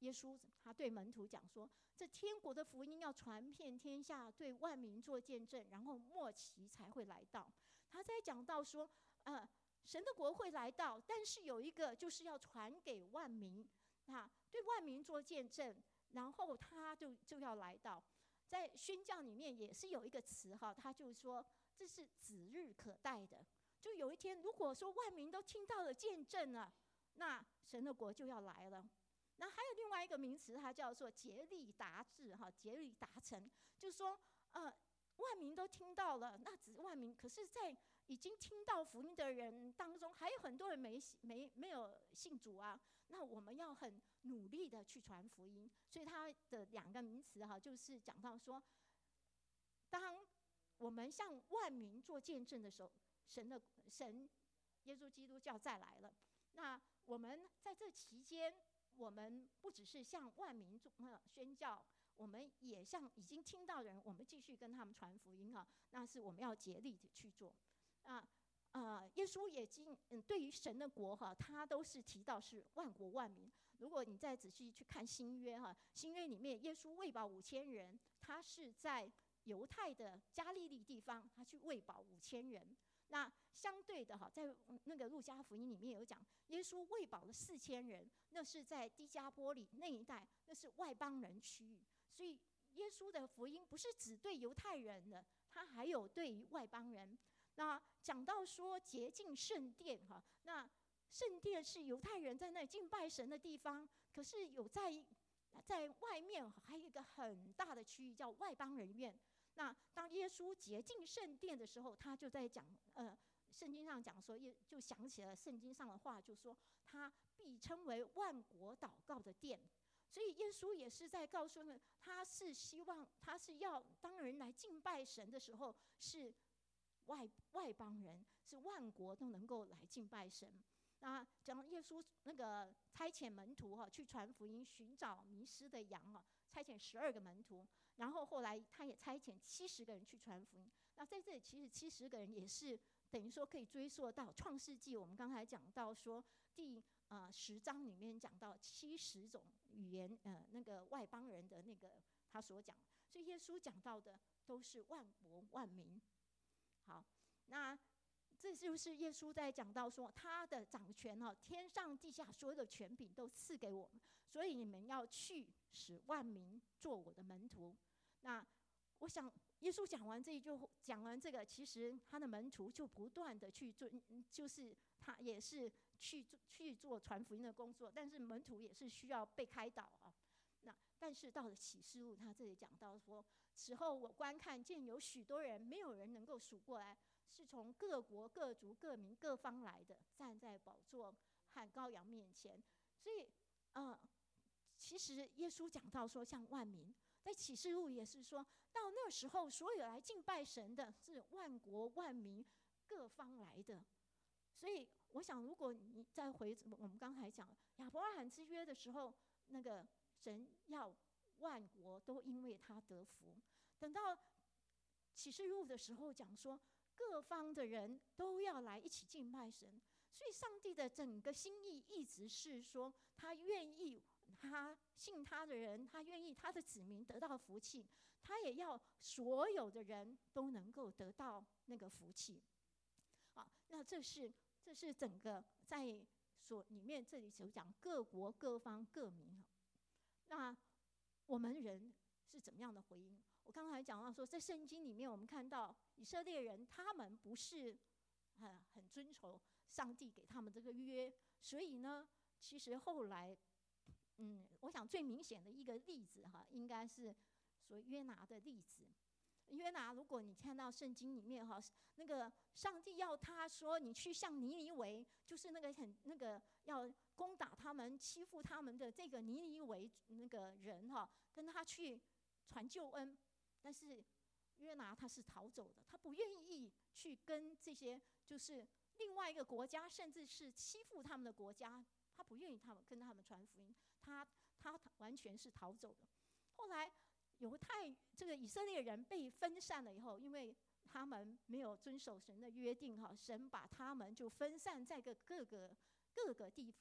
耶稣他对门徒讲说，这天国的福音要传遍天下，对万民做见证，然后末期才会来到。他在讲到说，呃，神的国会来到，但是有一个就是要传给万民，啊，对万民做见证，然后他就就要来到。在宣教里面也是有一个词哈，他就说这是指日可待的。就有一天，如果说万民都听到了见证了，那神的国就要来了。那还有另外一个名词，它叫做竭力达至哈，竭力达成，就是说，呃，万民都听到了，那只是万民，可是，在已经听到福音的人当中，还有很多人没没没有信主啊。那我们要很努力的去传福音。所以它的两个名词哈，就是讲到说，当我们向万民做见证的时候，神的神耶稣基督就要再来了。那我们在这期间，我们不只是向万民做宣教，我们也向已经听到的人，我们继续跟他们传福音哈。那是我们要竭力的去做。啊呃，耶稣也经嗯，对于神的国哈，他都是提到是万国万民。如果你再仔细去看新约哈，新约里面耶稣喂饱五千人，他是在犹太的加利利地方，他去喂饱五千人。那相对的哈，在那个路加福音里面有讲，耶稣喂饱了四千人，那是在低加波里那一带，那是外邦人区域。所以耶稣的福音不是只对犹太人的，他还有对于外邦人。那讲到说洁净圣殿哈，那圣殿是犹太人在那敬拜神的地方，可是有在在外面还有一个很大的区域叫外邦人院。那当耶稣洁净圣殿的时候，他就在讲，呃，圣经上讲说，就想起了圣经上的话，就说他必称为万国祷告的殿。所以耶稣也是在告诉呢，他是希望，他是要当人来敬拜神的时候，是外外邦人，是万国都能够来敬拜神。那讲耶稣那个差遣门徒哈，去传福音，寻找迷失的羊哈，差遣十二个门徒，然后后来他也差遣七十个人去传福音。那在这里其实七十个人也是等于说可以追溯到创世纪，我们刚才讲到说第呃十章里面讲到七十种语言，呃那个外邦人的那个他所讲，所以耶稣讲到的都是万国万民。好，那这就是耶稣在讲到说他的掌权哈，天上地下所有的权柄都赐给我们，所以你们要去使万民做我的门徒。那我想耶稣讲完这一句，讲完这个，其实他的门徒就不断的去做，就是他也是去去做传福音的工作，但是门徒也是需要被开导啊。那但是到了启示录，他这里讲到说，此后我观看见有许多人，没有人能够数过来，是从各国各族各民各方来的，站在宝座和羔羊面前。所以呃其实耶稣讲到说像万民，在启示录也是说到那时候，所有来敬拜神的是万国万民各方来的。所以我想，如果你再回我们刚才讲亚伯拉罕之约的时候，那个神要万国都因为他得福。等到启示录的时候讲说，各方的人都要来一起敬拜神。所以上帝的整个心意一直是说，他愿意他信他的人，他愿意他的子民得到福气，他也要所有的人都能够得到那个福气。好，那这是这是整个在所里面这里所讲各国各方各民。那我们人是怎么样的回应？我刚才讲到说，在圣经里面我们看到以色列人他们不是很很遵守上帝给他们这个约，所以呢其实后来嗯，我想最明显的一个例子哈，应该是所约拿的例子。约拿，如果你看到圣经里面哈，那个上帝要他说，你去向尼尼微，就是那个很那个要攻打他们、欺负他们的这个尼尼微那个人哈，跟他去传救恩。但是约拿他是逃走的，他不愿意去跟这些就是另外一个国家，甚至是欺负他们的国家，他不愿意他们跟他们传福音，他他完全是逃走的。后来犹太这个以色列人被分散了以后，因为他们没有遵守神的约定哈，神把他们就分散在个各个各个地方。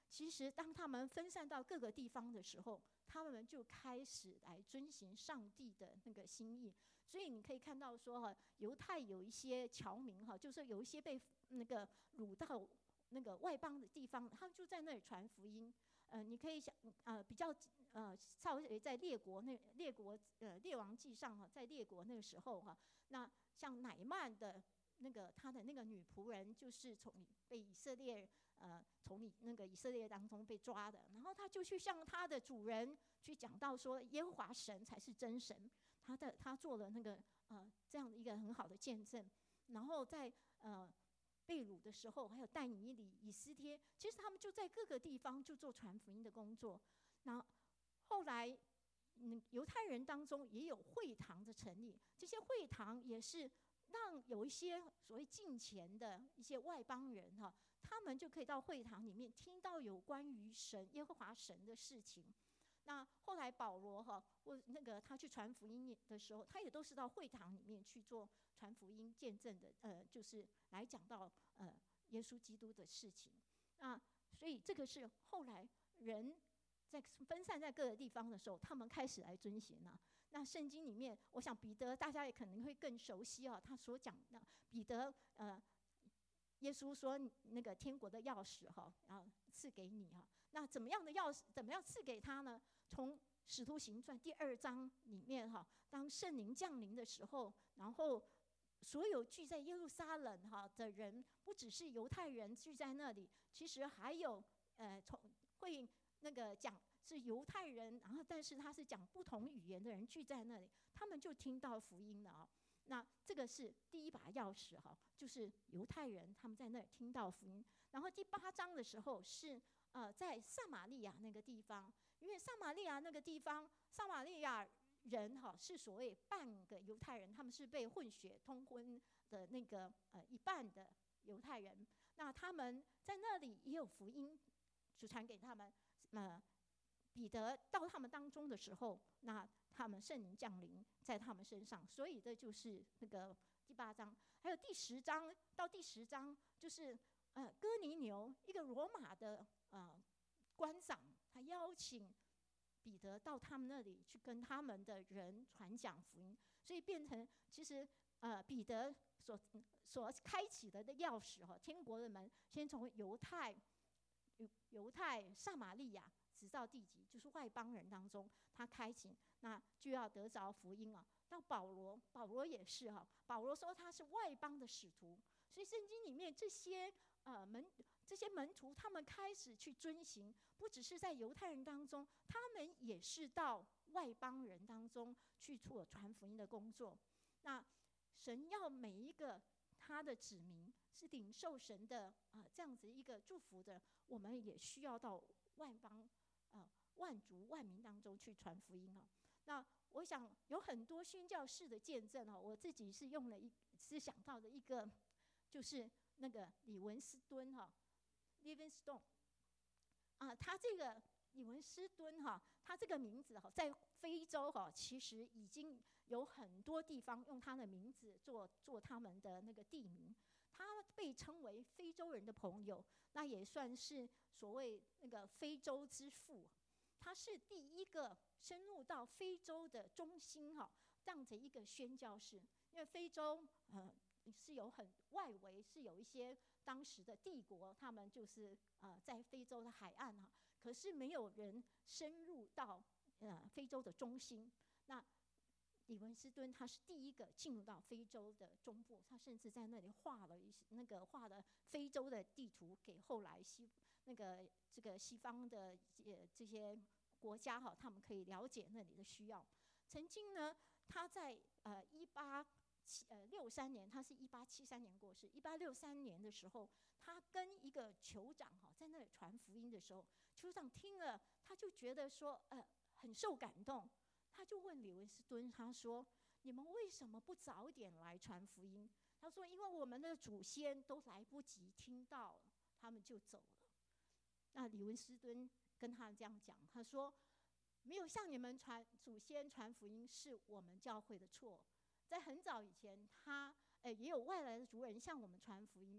其实当他们分散到各个地方的时候，他们就开始来遵行上帝的那个心意。所以你可以看到说哈，犹太有一些侨民哈，就是有一些被那个掳到那个外邦的地方，他们就在那里传福音。呃，你可以想，呃，比较呃，稍微在列国那列国呃列王记上哈，在列国那个时候哈，那像乃曼的那个他的那个女仆人，就是从被以色列呃从那个以色列当中被抓的，然后他就去向他的主人去讲到说，耶和华神才是真神，他的他做了那个呃这样的一个很好的见证，然后在呃。被掳的时候，还有但以理、以斯帖，其实他们就在各个地方就做传福音的工作。然后后来，嗯，犹太人当中也有会堂的成立，这些会堂也是让有一些所谓敬虔的一些外邦人哈，他们就可以到会堂里面听到有关于神耶和华神的事情。那后来保罗哈，或那个他去传福音的时候，他也都是到会堂里面去做传福音见证的，呃，就是来讲到呃耶稣基督的事情。那所以这个是后来人在分散在各个地方的时候，他们开始来遵循了。那圣经里面，我想彼得大家也可能会更熟悉啊，他所讲的彼得呃。耶稣说：“那个天国的钥匙哈，然后赐给你哈。那怎么样的钥匙？怎么样赐给他呢？从使徒行传第二章里面哈，当圣灵降临的时候，然后所有聚在耶路撒冷哈的人，不只是犹太人聚在那里，其实还有呃从会那个讲是犹太人，然后但是他是讲不同语言的人聚在那里，他们就听到福音了啊。”那这个是第一把钥匙哈，就是犹太人他们在那儿听到福音。然后第八章的时候是呃在撒玛利亚那个地方，因为撒玛利亚那个地方，撒玛利亚人哈是所谓半个犹太人，他们是被混血通婚的那个呃一半的犹太人。那他们在那里也有福音就传给他们。呃，彼得到他们当中的时候，那他们圣灵降临在他们身上，所以这就是那个第八章。还有第十章到第十章，就是呃哥尼流一个罗马的呃官长，他邀请彼得到他们那里去跟他们的人传讲福音，所以变成其实呃彼得所所开启的的钥匙哈，天国的门先从犹太犹犹太撒玛利亚。直到地极，就是外邦人当中，他开启，那就要得着福音了。到保罗，保罗也是哈，保罗说他是外邦的使徒，所以圣经里面这些呃门这些门徒，他们开始去遵行，不只是在犹太人当中，他们也是到外邦人当中去做传福音的工作。那神要每一个他的子民是领受神的啊、呃、这样子一个祝福的，我们也需要到外邦。呃，万族万民当中去传福音哈。那我想有很多宣教士的见证哈，我自己是用了一是想到的一个，就是那个李文斯敦哈 ，Livingstone 啊，他这个李文斯敦哈，他这个名字哈，在非洲哈，其实已经有很多地方用他的名字做做他们的那个地名。他被称为非洲人的朋友，那也算是所谓那个非洲之父。他是第一个深入到非洲的中心哈，这样子一个宣教士。因为非洲呃是有很外围是有一些当时的帝国，他们就是呃在非洲的海岸哈，可是没有人深入到呃非洲的中心。那李文斯敦他是第一个进入到非洲的中部，他甚至在那里画了一那个画了非洲的地图给后来西那个这个西方的呃这些国家哈，他们可以了解那里的需要。曾经呢，他在呃一八七呃六三年，他是一八七三年过世，一八六三年的时候，他跟一个酋长哈在那里传福音的时候，酋长听了他就觉得说呃很受感动。他就问李文斯敦，他说：“你们为什么不早点来传福音？”他说：“因为我们的祖先都来不及听到，他们就走了。”那李文斯敦跟他这样讲，他说：“没有向你们传祖先传福音是我们教会的错。在很早以前，他呃也有外来的族人向我们传福音，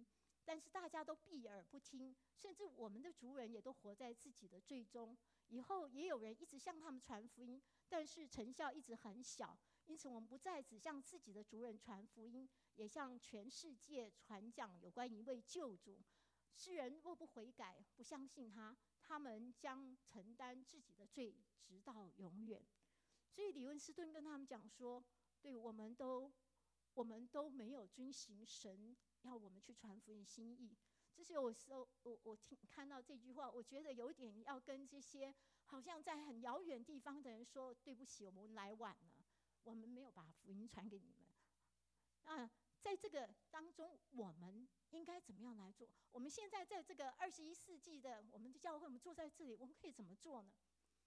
但是大家都避而不听，甚至我们的族人也都活在自己的罪中。以后也有人一直向他们传福音，但是成效一直很小。因此，我们不再只向自己的族人传福音，也向全世界传讲有关一位救主。世人若不悔改，不相信他，他们将承担自己的罪，直到永远。所以，李文斯顿跟他们讲说：“对，我们都，我们都没有遵行神要我们去传福音心意。”这是有时候我我听看到这句话，我觉得有点要跟这些好像在很遥远地方的人说：“对不起，我们来晚了，我们没有把福音传给你们。”那在这个当中，我们应该怎么样来做？我们现在在这个二十一世纪的我们的教会，我们坐在这里，我们可以怎么做呢？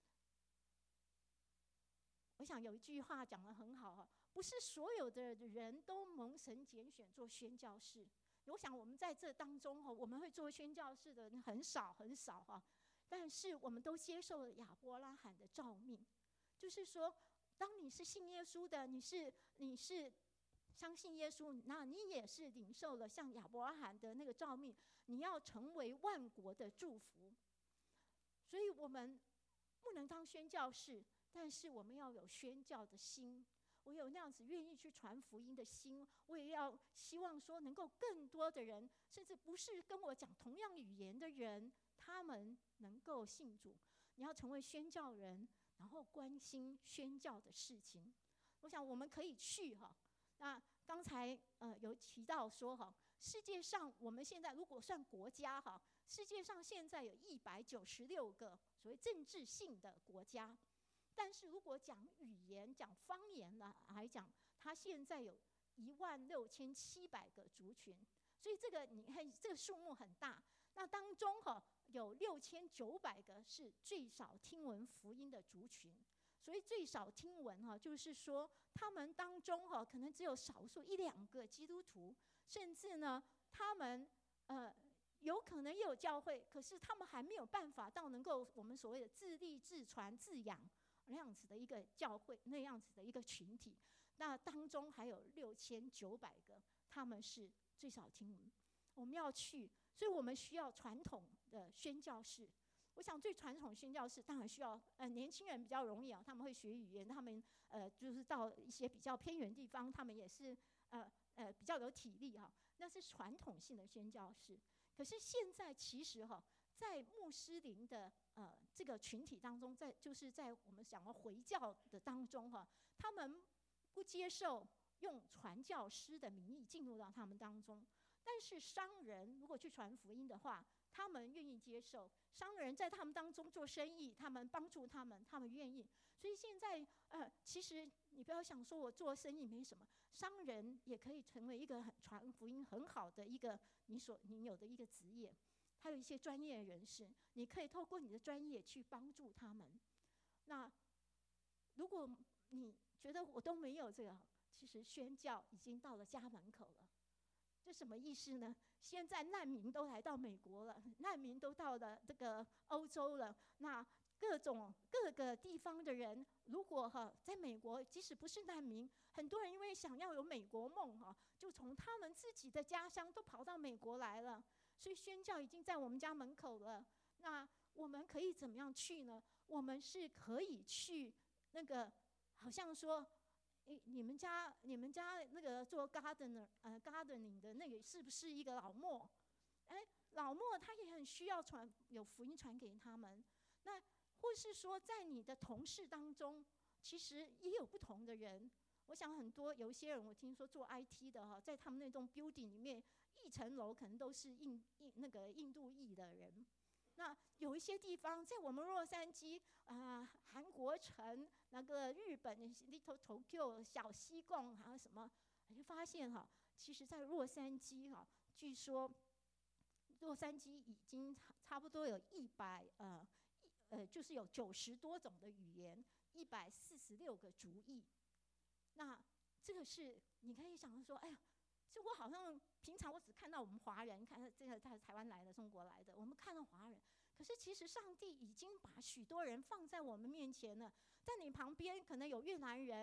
我想有一句话讲得很好哈，不是所有的人都蒙神拣选做宣教士。我想我们在这当中哈，我们会做宣教士的人很少很少哈，但是我们都接受了亚伯拉罕的召命，就是说，当你是信耶稣的，你是你是相信耶稣，那你也是领受了像亚伯拉罕的那个召命，你要成为万国的祝福。所以我们不能当宣教士，但是我们要有宣教的心。我有那样子愿意去传福音的心，我也要希望说能够更多的人，甚至不是跟我讲同样语言的人，他们能够信主。你要成为宣教人，然后关心宣教的事情。我想我们可以去哈。那刚才呃有提到说哈，世界上我们现在如果算国家哈，世界上现在有一百九十六个所谓政治性的国家。但是如果讲语言、讲方言呢来讲，它现在有一万六千七百个族群，所以这个你看这个数目很大。那当中哈有六千九百个是最少听闻福音的族群，所以最少听闻哈，就是说他们当中哈可能只有少数一两个基督徒，甚至呢他们呃有可能也有教会，可是他们还没有办法到能够我们所谓的自立自传自养那样子的一个教会，那样子的一个群体。那当中还有六千九百个，他们是最少听闻。我们要去，所以我们需要传统的宣教士。我想最传统宣教士当然需要，呃，年轻人比较容易啊，他们会学语言，他们呃就是到一些比较偏远地方，他们也是呃呃比较有体力哈、啊，那是传统性的宣教士。可是现在其实哈、啊，在穆斯林的呃这个群体当中，在就是在我们讲的回教的当中哈、啊，他们不接受用传教师的名义进入到他们当中。但是商人如果去传福音的话，他们愿意接受。商人在他们当中做生意，他们帮助他们，他们愿意。所以现在呃，其实你不要想说我做生意没什么，商人也可以成为一个很传福音很好的一个你所你有的一个职业。还有一些专业人士，你可以透过你的专业去帮助他们。那如果你觉得我都没有这个，其实宣教已经到了家门口了。这什么意思呢？现在难民都来到美国了，难民都到了这个欧洲了。那各种各个地方的人，如果哈在美国，即使不是难民，很多人因为想要有美国梦哈，就从他们自己的家乡都跑到美国来了。所以宣教已经在我们家门口了。那我们可以怎么样去呢？我们是可以去那个，好像说。你们家你们家那个做 gardener 呃 gardening 的那个是不是一个老莫？哎，老莫他也很需要传有福音传给他们。那或是说在你的同事当中，其实也有不同的人。我想很多有一些人，我听说做 I T 的哈，在他们那栋 building 里面，一层楼可能都是印印那个印度裔的人。那有一些地方，在我们洛杉矶啊、呃、韩国城、那个日本 Little Tokyo 小西贡，还有什么，你就发现哈，其实，在洛杉矶哈，据说洛杉矶已经差不多有一百呃呃，就是有九十多种的语言，一百四十六个族裔。那这个是你可以想说，哎呀。所以我好像平常我只看到我们华人，看这个在台湾来的、中国来的，我们看到华人。可是其实上帝已经把许多人放在我们面前了，在你旁边可能有越南人，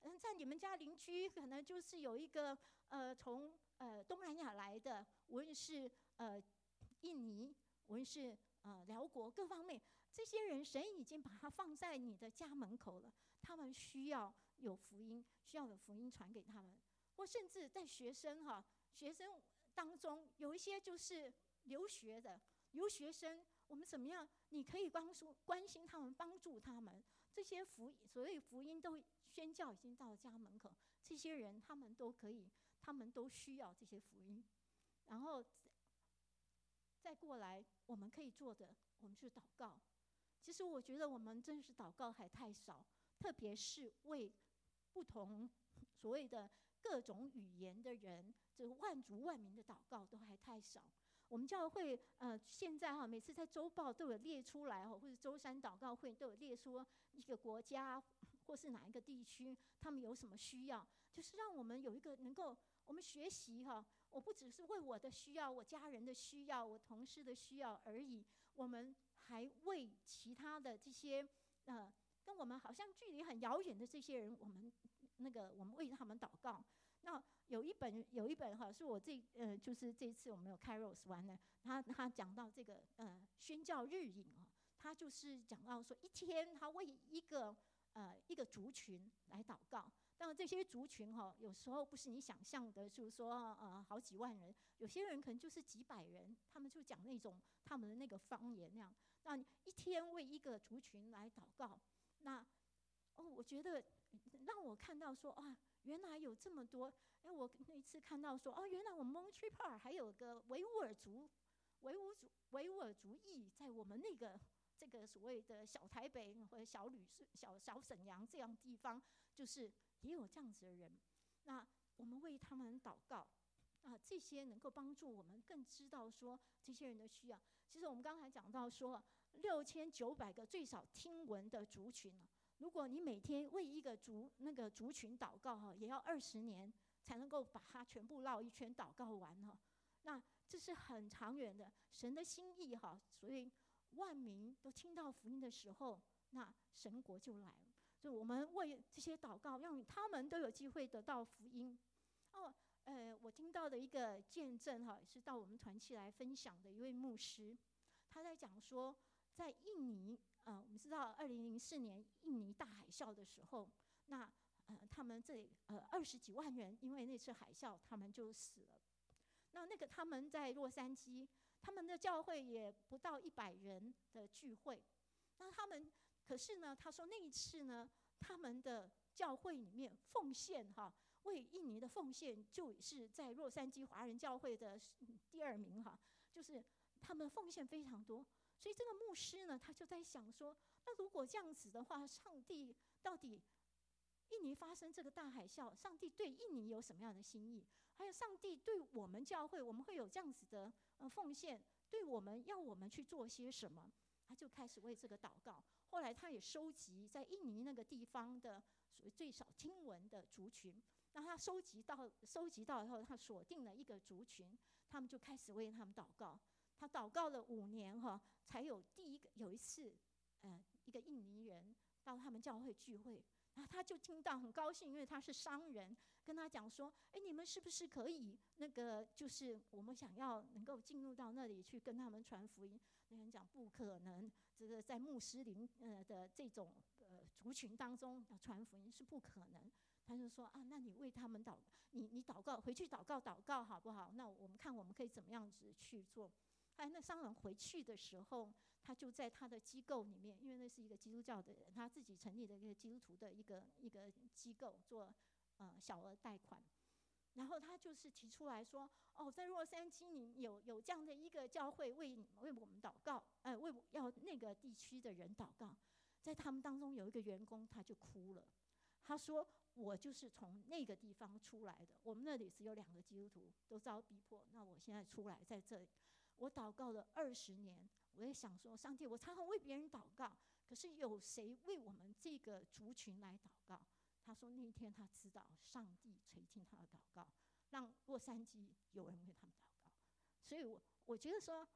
嗯，在你们家邻居可能就是有一个呃从呃东南亚来的，无论是呃印尼，无论是呃辽国各方面，这些人神已经把他放在你的家门口了，他们需要有福音，需要有福音传给他们。或甚至在学生哈，学生当中有一些就是留学的留学生，我们怎么样？你可以关注关心他们，帮助他们。这些福所谓福音都宣教已经到了家门口，这些人他们都可以，他们都需要这些福音。然后再过来，我们可以做的，我们是祷告。其实我觉得我们真是祷告还太少，特别是为不同所谓的各种语言的人，这万族万民的祷告都还太少。我们教会呃现在哈，每次在周报都有列出来哈，或者周三祷告会都有列出一个国家或是哪一个地区，他们有什么需要，就是让我们有一个能够我们学习哈。我不只是为我的需要、我家人的需要、我同事的需要而已，我们还为其他的这些呃跟我们好像距离很遥远的这些人，我们那个我们为他们祷告。那有一本有一本哈，是我这呃，就是这次我们有开 Rose 完了，他他讲到这个呃宣教日影啊，他就是讲到说一天他为一个呃一个族群来祷告。当然这些族群哈，有时候不是你想象的，就是说呃好几万人，有些人可能就是几百人，他们就讲那种他们的那个方言那样。那一天为一个族群来祷告，那哦，我觉得让我看到说啊。原来有这么多，哎，我那次看到说，哦，原来我们 Monterey Park 还有个维吾尔族、维吾族、维吾尔族裔，在我们那个这个所谓的小台北或者小旅小小沈阳这样地方，就是也有这样子的人。那我们为他们祷告，啊，这些能够帮助我们更知道说这些人的需要。其实我们刚才讲到说，六千九百个最少听闻的族群。如果你每天为一个族那个族群祷告哈，也要二十年才能够把它全部绕一圈祷告完哈。那这是很长远的神的心意哈。所以万民都听到福音的时候，那神国就来了。所以我们为这些祷告，让他们都有机会得到福音。哦，呃，我听到的一个见证哈，是到我们团契来分享的一位牧师，他在讲说，在印尼。呃，我们知道，二零零四年印尼大海啸的时候，那呃，他们这里呃二十几万人，因为那次海啸，他们就死了。那那个他们在洛杉矶，他们的教会也不到一百人的聚会。那他们可是呢，他说那一次呢，他们的教会里面奉献哈，为印尼的奉献就是在洛杉矶华人教会的第二名哈，就是他们奉献非常多。所以这个牧师呢，他就在想说，那如果这样子的话，上帝到底印尼发生这个大海啸，上帝对印尼有什么样的心意？还有上帝对我们教会，我们会有这样子的呃奉献，对我们要我们去做些什么？他就开始为这个祷告。后来他也收集在印尼那个地方的属于最少听闻的族群，那他收集到收集到以后，他锁定了一个族群，他们就开始为他们祷告。他祷告了五年哈，才有第一个有一次，呃，一个印尼人到他们教会聚会，然后他就听到很高兴，因为他是商人，跟他讲说，哎，你们是不是可以那个，就是我们想要能够进入到那里去跟他们传福音？那人讲不可能，这个在穆斯林呃的这种呃族群当中要传福音是不可能。他就说啊，那你为他们祷，你你祷告回去祷告祷告好不好？那我们看我们可以怎么样子去做。哎，那商人回去的时候，他就在他的机构里面，因为那是一个基督教的人，他自己成立的一个基督徒的一个一个机构做呃小额贷款。然后他就是提出来说，哦，在洛杉矶你有有这样的一个教会为为我们祷告，呃，为要那个地区的人祷告。在他们当中有一个员工他就哭了，他说我就是从那个地方出来的，我们那里只有两个基督徒都遭逼迫，那我现在出来在这里。我祷告了二十年，我也想说，上帝，我常常为别人祷告，可是有谁为我们这个族群来祷告？他说那一天他知道上帝垂听他的祷告，让洛杉矶有人为他们祷告。所以我我觉得说，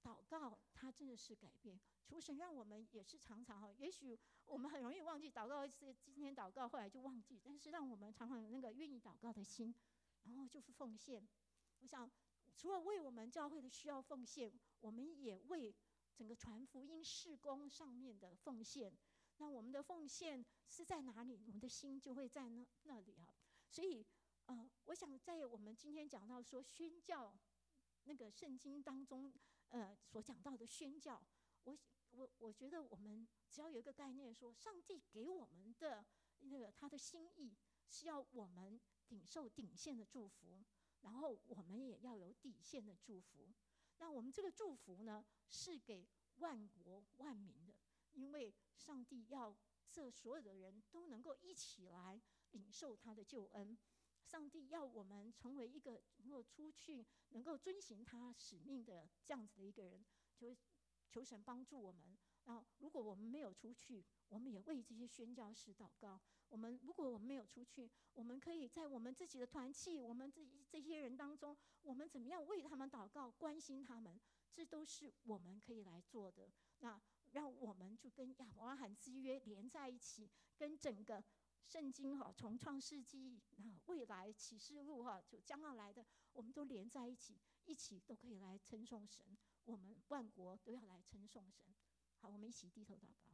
祷告它真的是改变。求神让我们也是常常哈，也许我们很容易忘记祷告一次，今天祷告后来就忘记，但是让我们常常有那个愿意祷告的心，然后就是奉献。我想除了为我们教会的需要奉献，我们也为整个传福音事工上面的奉献。那我们的奉献是在哪里，我们的心就会在那那里啊。所以呃，我想在我们今天讲到说宣教那个圣经当中呃所讲到的宣教，我我我觉得我们只要有一个概念说，上帝给我们的那个他的心意是要我们领受顶线的祝福，然后我们也要有底线的祝福。那我们这个祝福呢，是给万国万民的，因为上帝要这所有的人都能够一起来领受他的救恩。上帝要我们成为一个能够出去、能够遵行他使命的这样子的一个人，求求神帮助我们。然后，如果我们没有出去，我们也为这些宣教士祷告。我们如果我们没有出去，我们可以在我们自己的团契、我们这这些人当中，我们怎么样为他们祷告、关心他们，这都是我们可以来做的。那让我们就跟亚伯拉罕之约连在一起，跟整个圣经哈，从创世纪、那未来启示录哈，就将要来的，我们都连在一起，一起都可以来称颂神。我们万国都要来称颂神。好，我们一起低头祷告。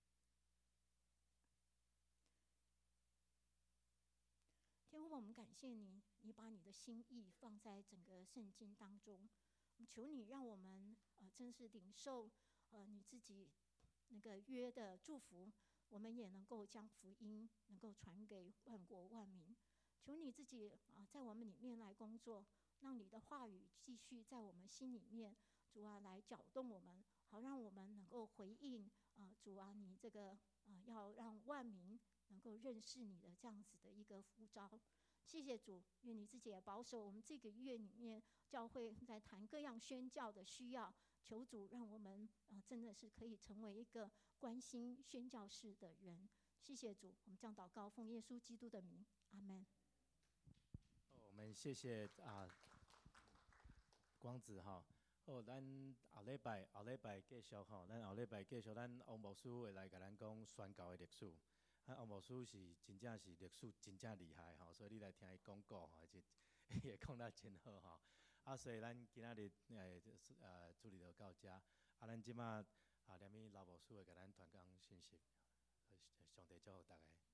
天父，我们感谢你，你把你的心意放在整个圣经当中。求你让我们呃，真是领受呃你自己那个约的祝福，我们也能够将福音能够传给万国万民。求你自己啊、呃，在我们里面来工作，让你的话语继续在我们心里面，主啊，来搅动我们，好让我们能够回应啊、呃，主啊，你这个啊、呃，要让万民能够认识你的这样子的一个呼召。谢谢主，愿你自己也保守我们这个月里面教会在谈各样宣教的需要，求主让我们呃真的是可以成为一个关心宣教士的人。谢谢主，我们将祷告奉耶稣基督的名，阿门。 我们谢谢啊，光子哈。好，咱后礼拜后礼拜继续吼，咱后礼拜继续，咱王牧师会来甲咱讲宣教的历史。啊，王牧师是真正是历史真正厉害吼，所以你来听伊讲故吼，就伊会讲得真好吼。啊，所以咱今仔日诶呃处理就到遮。啊，咱即马啊，连伊老牧师会甲咱传讲信息，上帝祝福大家。